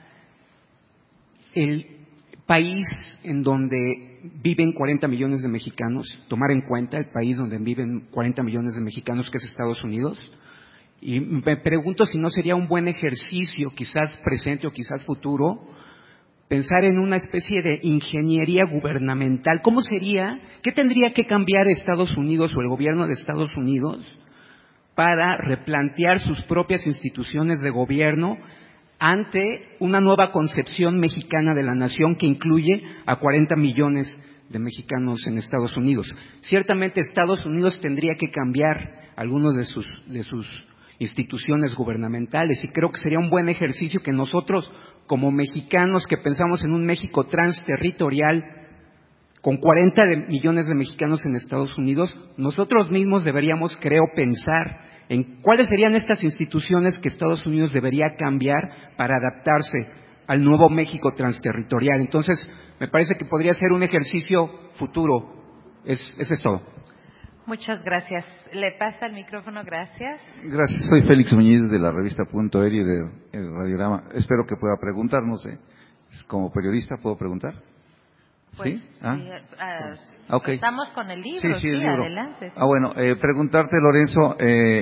el país en donde viven 40 millones de mexicanos, tomar en cuenta el país donde viven 40 millones de mexicanos, que es Estados Unidos. Y me pregunto si no sería un buen ejercicio, quizás presente o quizás futuro, pensar en una especie de ingeniería gubernamental. ¿Cómo sería? ¿Qué tendría que cambiar Estados Unidos o el gobierno de Estados Unidos para replantear sus propias instituciones de gobierno ante una nueva concepción mexicana de la nación que incluye a 40 millones de mexicanos en Estados Unidos? Ciertamente Estados Unidos tendría que cambiar algunos de sus instituciones gubernamentales, y creo que sería un buen ejercicio que nosotros, como mexicanos que pensamos en un México transterritorial con 40 millones de mexicanos en Estados Unidos, nosotros mismos deberíamos, creo, pensar en cuáles serían estas instituciones que Estados Unidos debería cambiar para adaptarse al nuevo México transterritorial. Entonces, me parece que podría ser un ejercicio futuro. Eso es todo. Muchas gracias. Le pasa el micrófono, gracias. Gracias, soy Félix Muñiz de la revista Punto Eri de Radiograma. Espero que pueda preguntar, no sé. Como periodista, ¿puedo preguntar? Pues, ¿Sí? Okay. Estamos con el libro, sí, el libro. Adelante. Sí. Bueno, preguntarte, Lorenzo,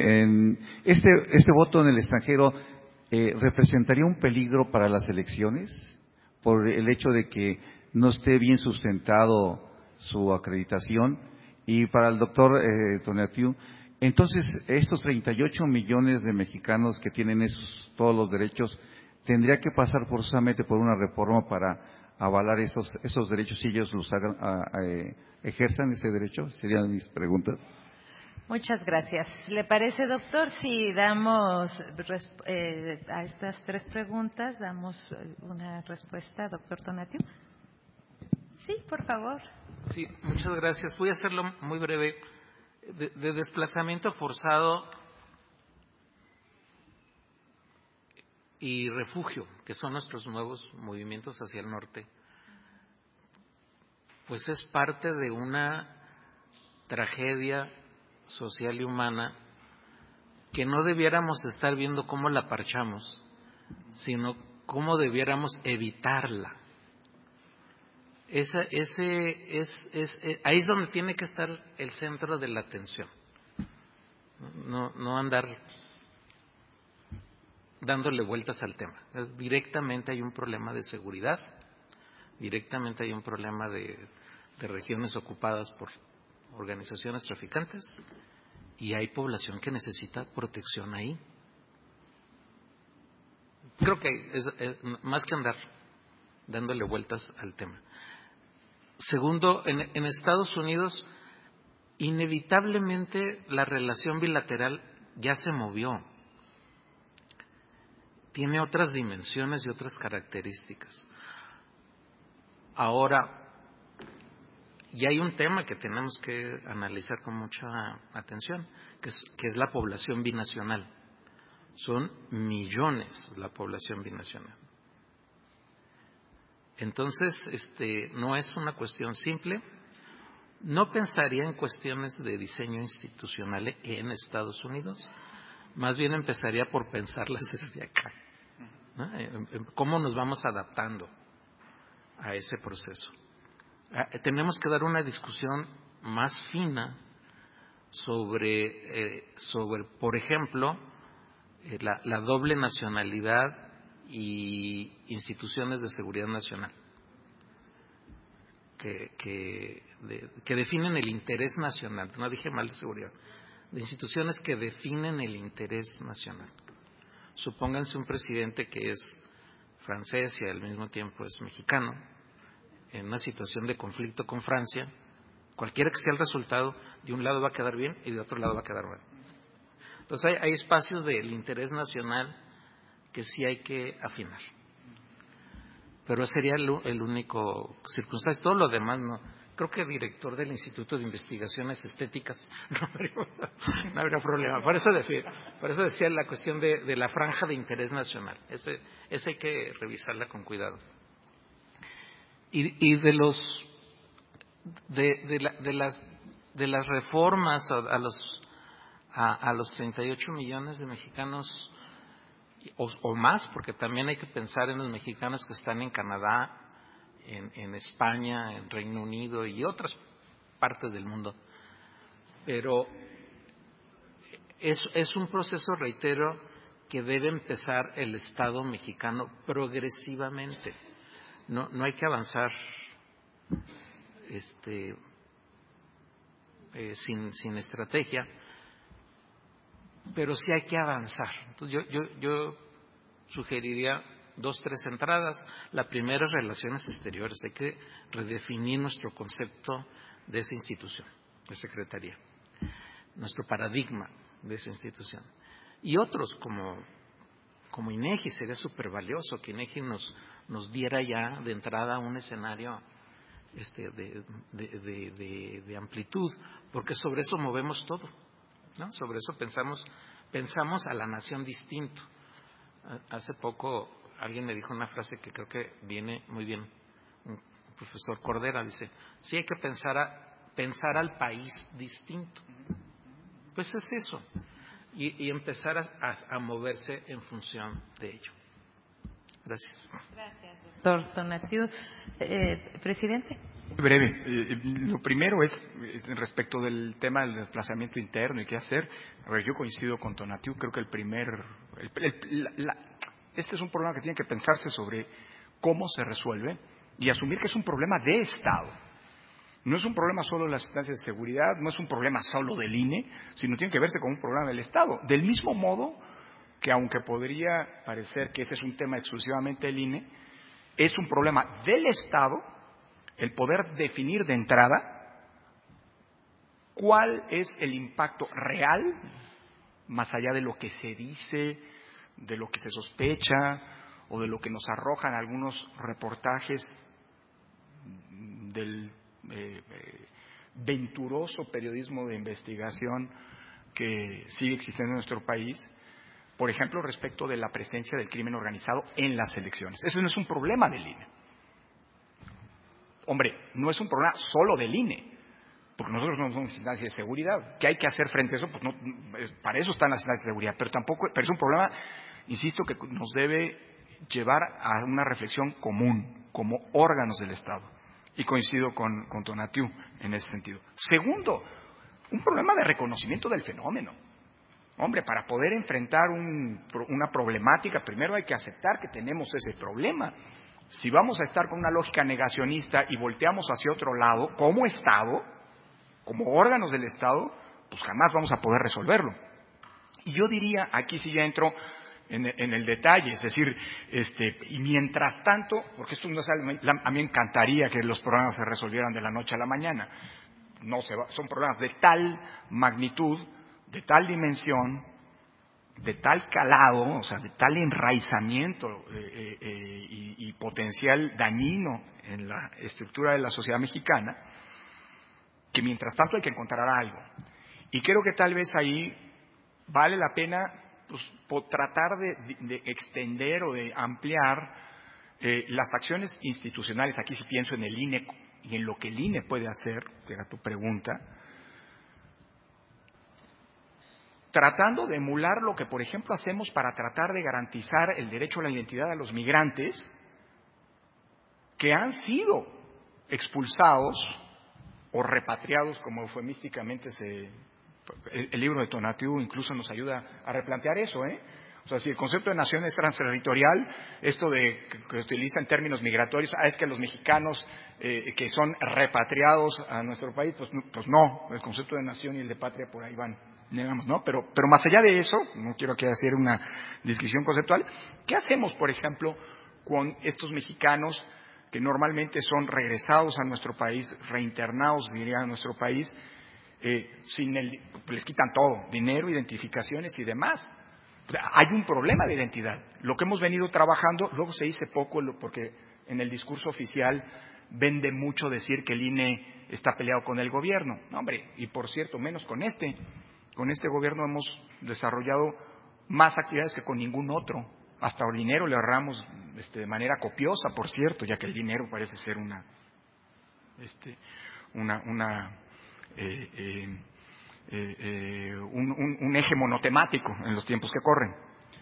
este voto en el extranjero ¿representaría un peligro para las elecciones por el hecho de que no esté bien sustentado su acreditación? Y para el doctor Tonatiuh, entonces estos 38 millones de mexicanos que tienen todos los derechos, ¿tendría que pasar forzosamente por una reforma para avalar esos derechos si ellos los ejerzan ese derecho? Serían mis preguntas. Muchas gracias. ¿Le parece, doctor, si damos a estas tres preguntas, damos una respuesta, doctor Tonatiuh? Sí, por favor. Sí, muchas gracias. Voy a hacerlo muy breve. De desplazamiento forzado y refugio, que son nuestros nuevos movimientos hacia el norte, pues es parte de una tragedia social y humana que no debiéramos estar viendo cómo la parchamos, sino cómo debiéramos evitarla. Ahí es donde tiene que estar el centro de la atención. No andar dándole vueltas al tema. Directamente hay un problema de seguridad, directamente hay un problema de regiones ocupadas por organizaciones traficantes, y hay población que necesita protección ahí. Creo que es más que andar dándole vueltas al tema. Segundo, en Estados Unidos, inevitablemente la relación bilateral ya se movió. Tiene otras dimensiones y otras características. Ahora, y hay un tema que tenemos que analizar con mucha atención, que es la población binacional. Son millones la población binacional. Entonces, no es una cuestión simple. No pensaría en cuestiones de diseño institucional en Estados Unidos, más bien empezaría por pensarlas desde acá, ¿no? En cómo nos vamos adaptando a ese proceso. Tenemos que dar una discusión más fina sobre por ejemplo, la doble nacionalidad y instituciones de seguridad nacional. que definen el interés nacional, no dije mal de seguridad, de instituciones que definen el interés nacional. Supónganse un presidente que es francés y al mismo tiempo es mexicano, en una situación de conflicto con Francia, cualquiera que sea el resultado, de un lado va a quedar bien y de otro lado va a quedar mal. Entonces hay espacios del interés nacional que sí hay que afinar. Pero sería el único circunstancia. Todo lo demás no. Creo que el director del Instituto de Investigaciones Estéticas no habría problema. Por eso decía la cuestión de la franja de interés nacional. Ese hay que revisarla con cuidado. Y de las reformas a los 38 millones de mexicanos o más, porque también hay que pensar en los mexicanos que están en Canadá, en España, en Reino Unido y otras partes del mundo. Pero es un proceso, reitero, que debe empezar el Estado mexicano progresivamente. No hay que avanzar sin estrategia, pero sí hay que avanzar. Entonces yo sugeriría 2, 3 entradas. La primera es relaciones exteriores. Hay que redefinir nuestro concepto de esa institución, de secretaría, nuestro paradigma de esa institución. Y otros como INEGI, sería súper valioso que INEGI nos diera ya de entrada un escenario de amplitud, porque sobre eso movemos todo, ¿no? Sobre eso pensamos a la nación distinto. Hace poco alguien me dijo una frase que creo que viene muy bien, un profesor Cordera, dice, sí hay que pensar al país distinto. Pues es eso, y empezar a moverse en función de ello. Gracias. Gracias, doctor Tonatiuh. Presidente. Breve. Lo primero es respecto del tema del desplazamiento interno y qué hacer. A ver, yo coincido con Tonatiuh. Creo que este es un problema que tiene que pensarse sobre cómo se resuelve y asumir que es un problema de Estado. No es un problema solo de las instancias de seguridad, no es un problema solo del INE, sino tiene que verse como un problema del Estado. Del mismo modo que, aunque podría parecer que ese es un tema exclusivamente del INE, es un problema del Estado el poder definir de entrada cuál es el impacto real, más allá de lo que se dice, de lo que se sospecha o de lo que nos arrojan algunos reportajes del venturoso periodismo de investigación que sigue existiendo en nuestro país, por ejemplo, respecto de la presencia del crimen organizado en las elecciones. Ese no es un problema del INE. Hombre, no es un problema solo del INE, porque nosotros no somos instancias de seguridad. ¿Qué hay que hacer frente a eso? Pues no, para eso están las instancias de seguridad, pero es un problema, insisto, que nos debe llevar a una reflexión común, como órganos del Estado. Y coincido con Tonatiuh en ese sentido. Segundo, un problema de reconocimiento del fenómeno. Hombre, para poder enfrentar una problemática, primero hay que aceptar que tenemos ese problema. Si vamos a estar con una lógica negacionista y volteamos hacia otro lado, como Estado, como órganos del Estado, pues jamás vamos a poder resolverlo. Y yo diría, aquí sí ya entro en el detalle, es decir, y mientras tanto, porque esto no sale, a mí me encantaría que los problemas se resolvieran de la noche a la mañana. No son problemas de tal magnitud, de tal dimensión, de tal calado, o sea, de tal enraizamiento y potencial dañino en la estructura de la sociedad mexicana, que mientras tanto hay que encontrar algo. Y creo que tal vez ahí vale la pena pues, tratar de extender o de ampliar las acciones institucionales. Aquí sí pienso en el INE y en lo que el INE puede hacer, que era tu pregunta, tratando de emular lo que, por ejemplo, hacemos para tratar de garantizar el derecho a la identidad a los migrantes que han sido expulsados o repatriados, como eufemísticamente el libro de Tonatiuh incluso nos ayuda a replantear eso, O sea, si el concepto de nación es transterritorial, esto de que utiliza en términos migratorios, es que los mexicanos que son repatriados a nuestro país, pues no, el concepto de nación y el de patria por ahí van, digamos, ¿no? Pero más allá de eso, no quiero aquí hacer una discusión conceptual, ¿qué hacemos, por ejemplo, con estos mexicanos que normalmente son regresados a nuestro país, reinternados, diría, a nuestro país, les quitan todo, dinero, identificaciones y demás? Hay un problema de identidad. Lo que hemos venido trabajando, luego se dice poco, porque en el discurso oficial vende mucho decir que el INE está peleado con el gobierno. No, hombre, y por cierto, menos con este. Con este gobierno hemos desarrollado más actividades que con ningún otro. Hasta dinero le ahorramos de manera copiosa, por cierto, ya que el dinero parece ser un eje monotemático en los tiempos que corren.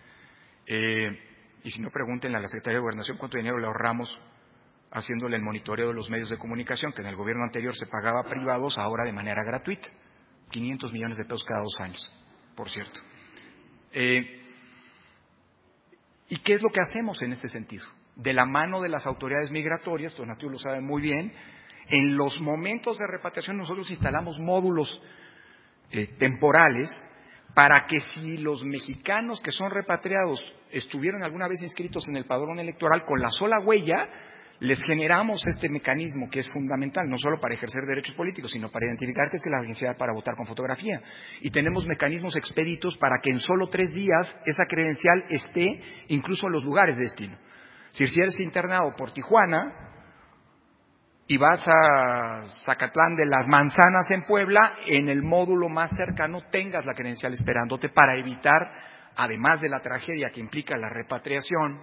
Y si no, pregúntenle a la Secretaría de Gobernación cuánto dinero le ahorramos haciéndole el monitoreo de los medios de comunicación, que en el gobierno anterior se pagaba a privados, ahora de manera gratuita. 500 millones de pesos cada 2 años, por cierto. ¿Y qué es lo que hacemos en este sentido? De la mano de las autoridades migratorias, Tonatiuh lo sabe muy bien, en los momentos de repatriación nosotros instalamos módulos temporales para que si los mexicanos que son repatriados estuvieron alguna vez inscritos en el padrón electoral, con la sola huella les generamos este mecanismo que es fundamental, no solo para ejercer derechos políticos, sino para identificar que es la credencial para votar con fotografía. Y tenemos mecanismos expeditos para que en solo 3 días esa credencial esté incluso en los lugares de destino. Si eres internado por Tijuana y vas a Zacatlán de las Manzanas en Puebla, en el módulo más cercano tengas la credencial esperándote para evitar, además de la tragedia que implica la repatriación,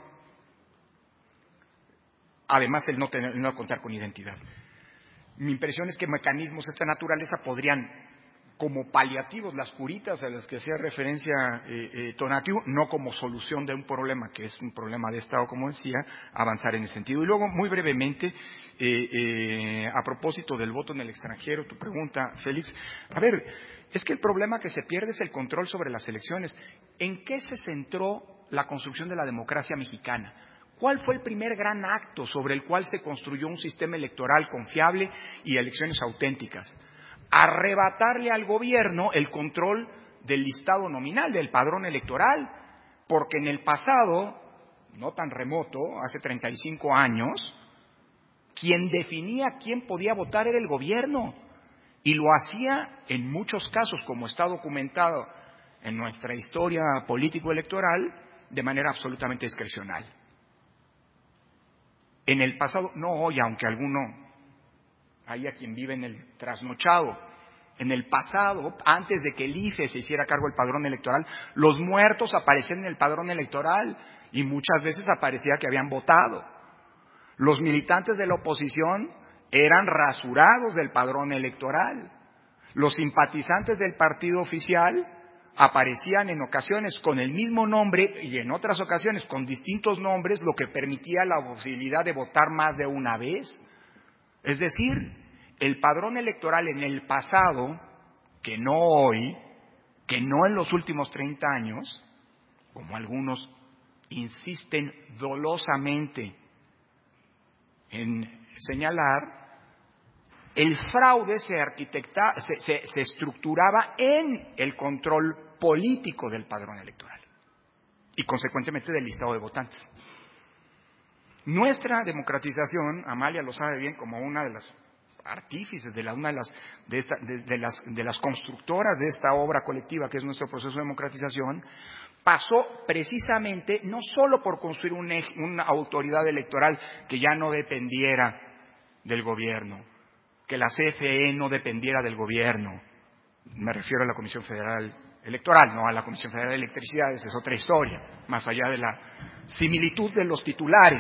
además el no contar con identidad. Mi impresión es que mecanismos de esta naturaleza podrían, como paliativos, las curitas a las que hacía referencia Tonatiuh, no como solución de un problema que es un problema de Estado, como decía, avanzar en ese sentido. Y luego, muy brevemente, a propósito del voto en el extranjero, tu pregunta, Félix, a ver, es que el problema que se pierde es el control sobre las elecciones. ¿En qué se centró la construcción de la democracia mexicana? ¿Cuál fue el primer gran acto sobre el cual se construyó un sistema electoral confiable y elecciones auténticas? Arrebatarle al gobierno el control del listado nominal, del padrón electoral, porque en el pasado, no tan remoto, hace 35 años, quien definía quién podía votar era el gobierno, y lo hacía en muchos casos, como está documentado en nuestra historia político-electoral, de manera absolutamente discrecional. En el pasado, no hoy, aunque alguno haya quien vive en el trasnochado, en el pasado, antes de que el IFE se hiciera cargo del padrón electoral, los muertos aparecían en el padrón electoral y muchas veces aparecía que habían votado. Los militantes de la oposición eran rasurados del padrón electoral. Los simpatizantes del partido oficial aparecían en ocasiones con el mismo nombre y en otras ocasiones con distintos nombres, lo que permitía la posibilidad de votar más de una vez. Es decir, el padrón electoral en el pasado, que no hoy, que no en los últimos 30 años, como algunos insisten dolosamente en señalar, el fraude se estructuraba en el control político del padrón electoral y consecuentemente del listado de votantes. Nuestra democratización, Amalia lo sabe bien, como una de las artífices, una de las constructoras de esta obra colectiva que es nuestro proceso de democratización, pasó precisamente no solo por construir una autoridad electoral que ya no dependiera del gobierno, que la CFE no dependiera del gobierno, me refiero a la Comisión Federal Electoral, no a la Comisión Federal de Electricidad, esa es otra historia, más allá de la similitud de los titulares.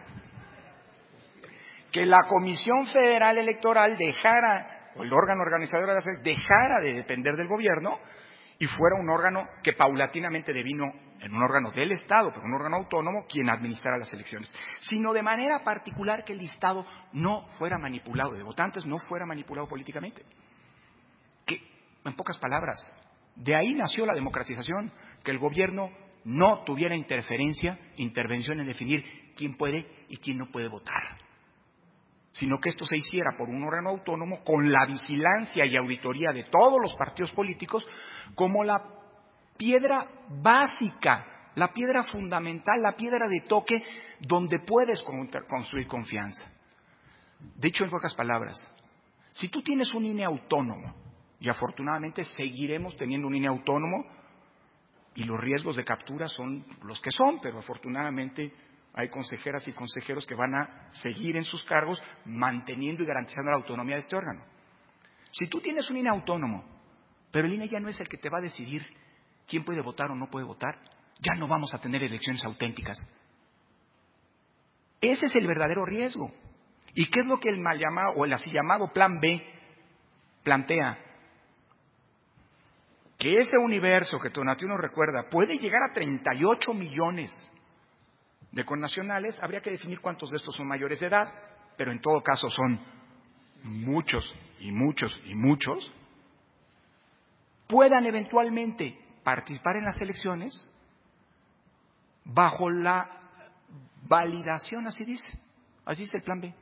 Que la Comisión Federal Electoral dejara, o el órgano organizador de la CFE, dejara de depender del gobierno y fuera un órgano que paulatinamente devino en un órgano del Estado, pero un órgano autónomo, quien administrara las elecciones, sino de manera particular que el listado no fuera manipulado, de votantes no fuera manipulado políticamente. Que, en pocas palabras, de ahí nació la democratización, que el gobierno no tuviera intervención en definir quién puede y quién no puede votar, sino que esto se hiciera por un órgano autónomo con la vigilancia y auditoría de todos los partidos políticos como la piedra básica, la piedra fundamental, la piedra de toque donde puedes construir confianza. Dicho en pocas palabras, si tú tienes un INE autónomo, y afortunadamente seguiremos teniendo un INE autónomo, y los riesgos de captura son los que son, pero afortunadamente hay consejeras y consejeros que van a seguir en sus cargos manteniendo y garantizando la autonomía de este órgano. Si tú tienes un INE autónomo, pero el INE ya no es el que te va a decidir quién puede votar o no puede votar, ya no vamos a tener elecciones auténticas. Ese es el verdadero riesgo. ¿Y qué es lo que el mal llamado o el así llamado Plan B plantea? Que ese universo que Tonatiuh nos recuerda puede llegar a 38 millones de connacionales. Habría que definir cuántos de estos son mayores de edad, pero en todo caso son muchos y muchos y muchos, puedan eventualmente participar en las elecciones bajo la validación, así dice el Plan B.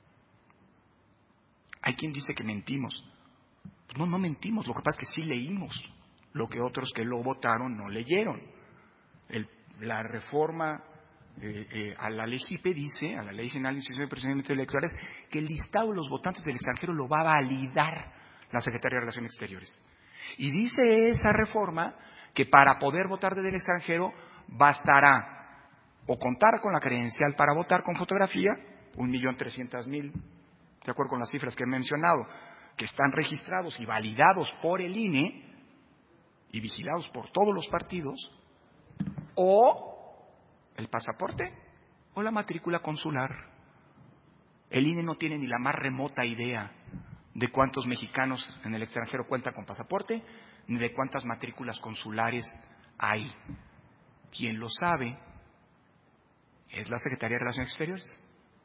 Hay quien dice que mentimos. No mentimos, lo que pasa es que sí leímos lo que otros que lo votaron no leyeron. La reforma a la ley JIPE dice, a la Ley General de Instituciones y Procedimientos Electorales, que el listado de los votantes del extranjero lo va a validar la Secretaría de Relaciones Exteriores. Y dice esa reforma que para poder votar desde el extranjero bastará o contar con la credencial para votar con fotografía, 1.300.000, de acuerdo con las cifras que he mencionado, que están registrados y validados por el INE y vigilados por todos los partidos, o el pasaporte o la matrícula consular. El INE no tiene ni la más remota idea de cuántos mexicanos en el extranjero cuentan con pasaporte, ni de cuántas matrículas consulares hay. Quien lo sabe es la Secretaría de Relaciones Exteriores.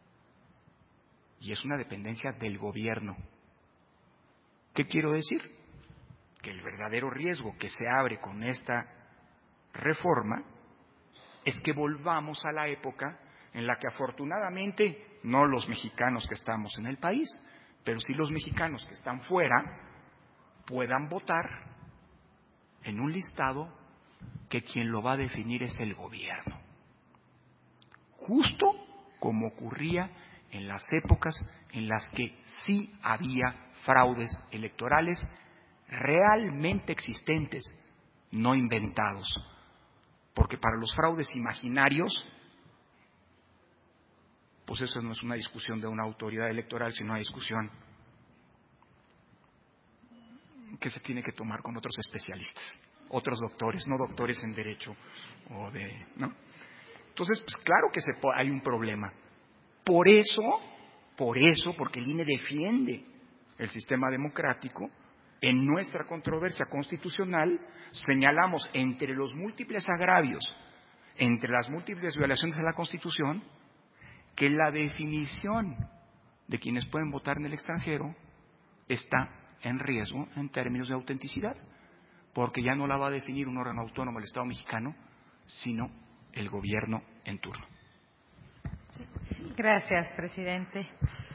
Y es una dependencia del gobierno. ¿Qué quiero decir? Que el verdadero riesgo que se abre con esta reforma es que volvamos a la época en la que afortunadamente no los mexicanos que estamos en el país, pero sí los mexicanos que están fuera puedan votar en un listado que quien lo va a definir es el gobierno. Justo como ocurría en las épocas en las que sí había fraudes electorales realmente existentes, no inventados. Porque para los fraudes imaginarios, pues eso no es una discusión de una autoridad electoral, sino una discusión que se tiene que tomar con otros especialistas, otros doctores, no doctores en derecho ¿no? Entonces, pues claro que hay un problema. Por eso, porque el INE defiende el sistema democrático, en nuestra controversia constitucional señalamos entre los múltiples agravios, entre las múltiples violaciones de la Constitución, que la definición de quienes pueden votar en el extranjero está en riesgo en términos de autenticidad, porque ya no la va a definir un órgano autónomo del Estado mexicano, sino el gobierno en turno. Gracias, presidente.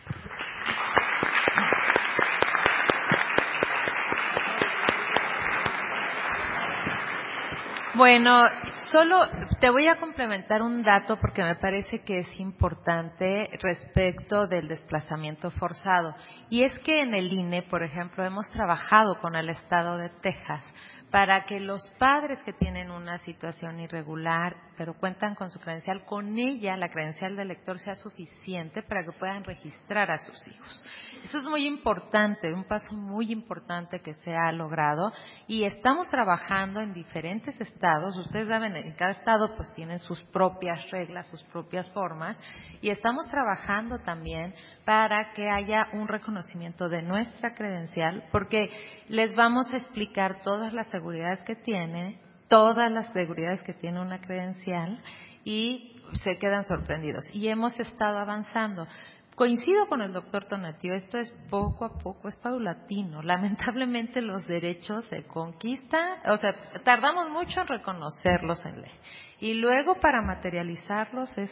Bueno, solo te voy a complementar un dato porque me parece que es importante respecto del desplazamiento forzado. Y es que en el INE, por ejemplo, hemos trabajado con el estado de Texas para que los padres que tienen una situación irregular, pero cuentan con su credencial, con ella la credencial del elector sea suficiente para que puedan registrar a sus hijos. Eso es muy importante, un paso muy importante que se ha logrado y estamos trabajando en diferentes estados. Ustedes saben, en cada estado pues tienen sus propias reglas, sus propias formas y estamos trabajando también para que haya un reconocimiento de nuestra credencial, porque les vamos a explicar todas las seguridades que tiene una credencial y se quedan sorprendidos. Y hemos estado avanzando. Coincido con el doctor Tonatiuh, esto es poco a poco, es paulatino. Lamentablemente los derechos se conquistan, o sea, tardamos mucho en reconocerlos en ley. Y luego para materializarlos es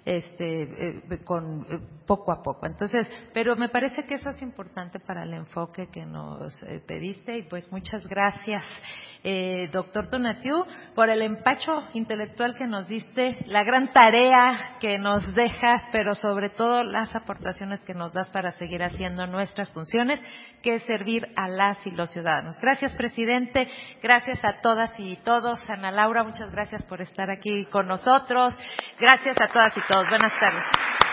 con poco a poco. Entonces, pero me parece que eso es importante para el enfoque que nos pediste y pues muchas gracias, doctor Tonatiuh, por el empacho intelectual que nos diste, la gran tarea que nos dejas, pero sobre todo las aportaciones que nos das para seguir haciendo nuestras funciones, que es servir a las y los ciudadanos. Gracias, presidente. Gracias a todas y todos. Ana Laura, muchas gracias por estar aquí con nosotros. Gracias a todas y todos. Buenas tardes.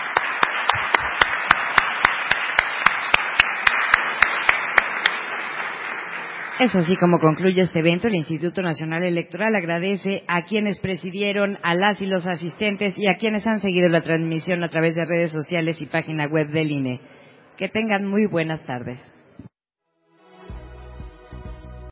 Es así como concluye este evento. El Instituto Nacional Electoral agradece a quienes presidieron, a las y los asistentes y a quienes han seguido la transmisión a través de redes sociales y página web del INE. Que tengan muy buenas tardes.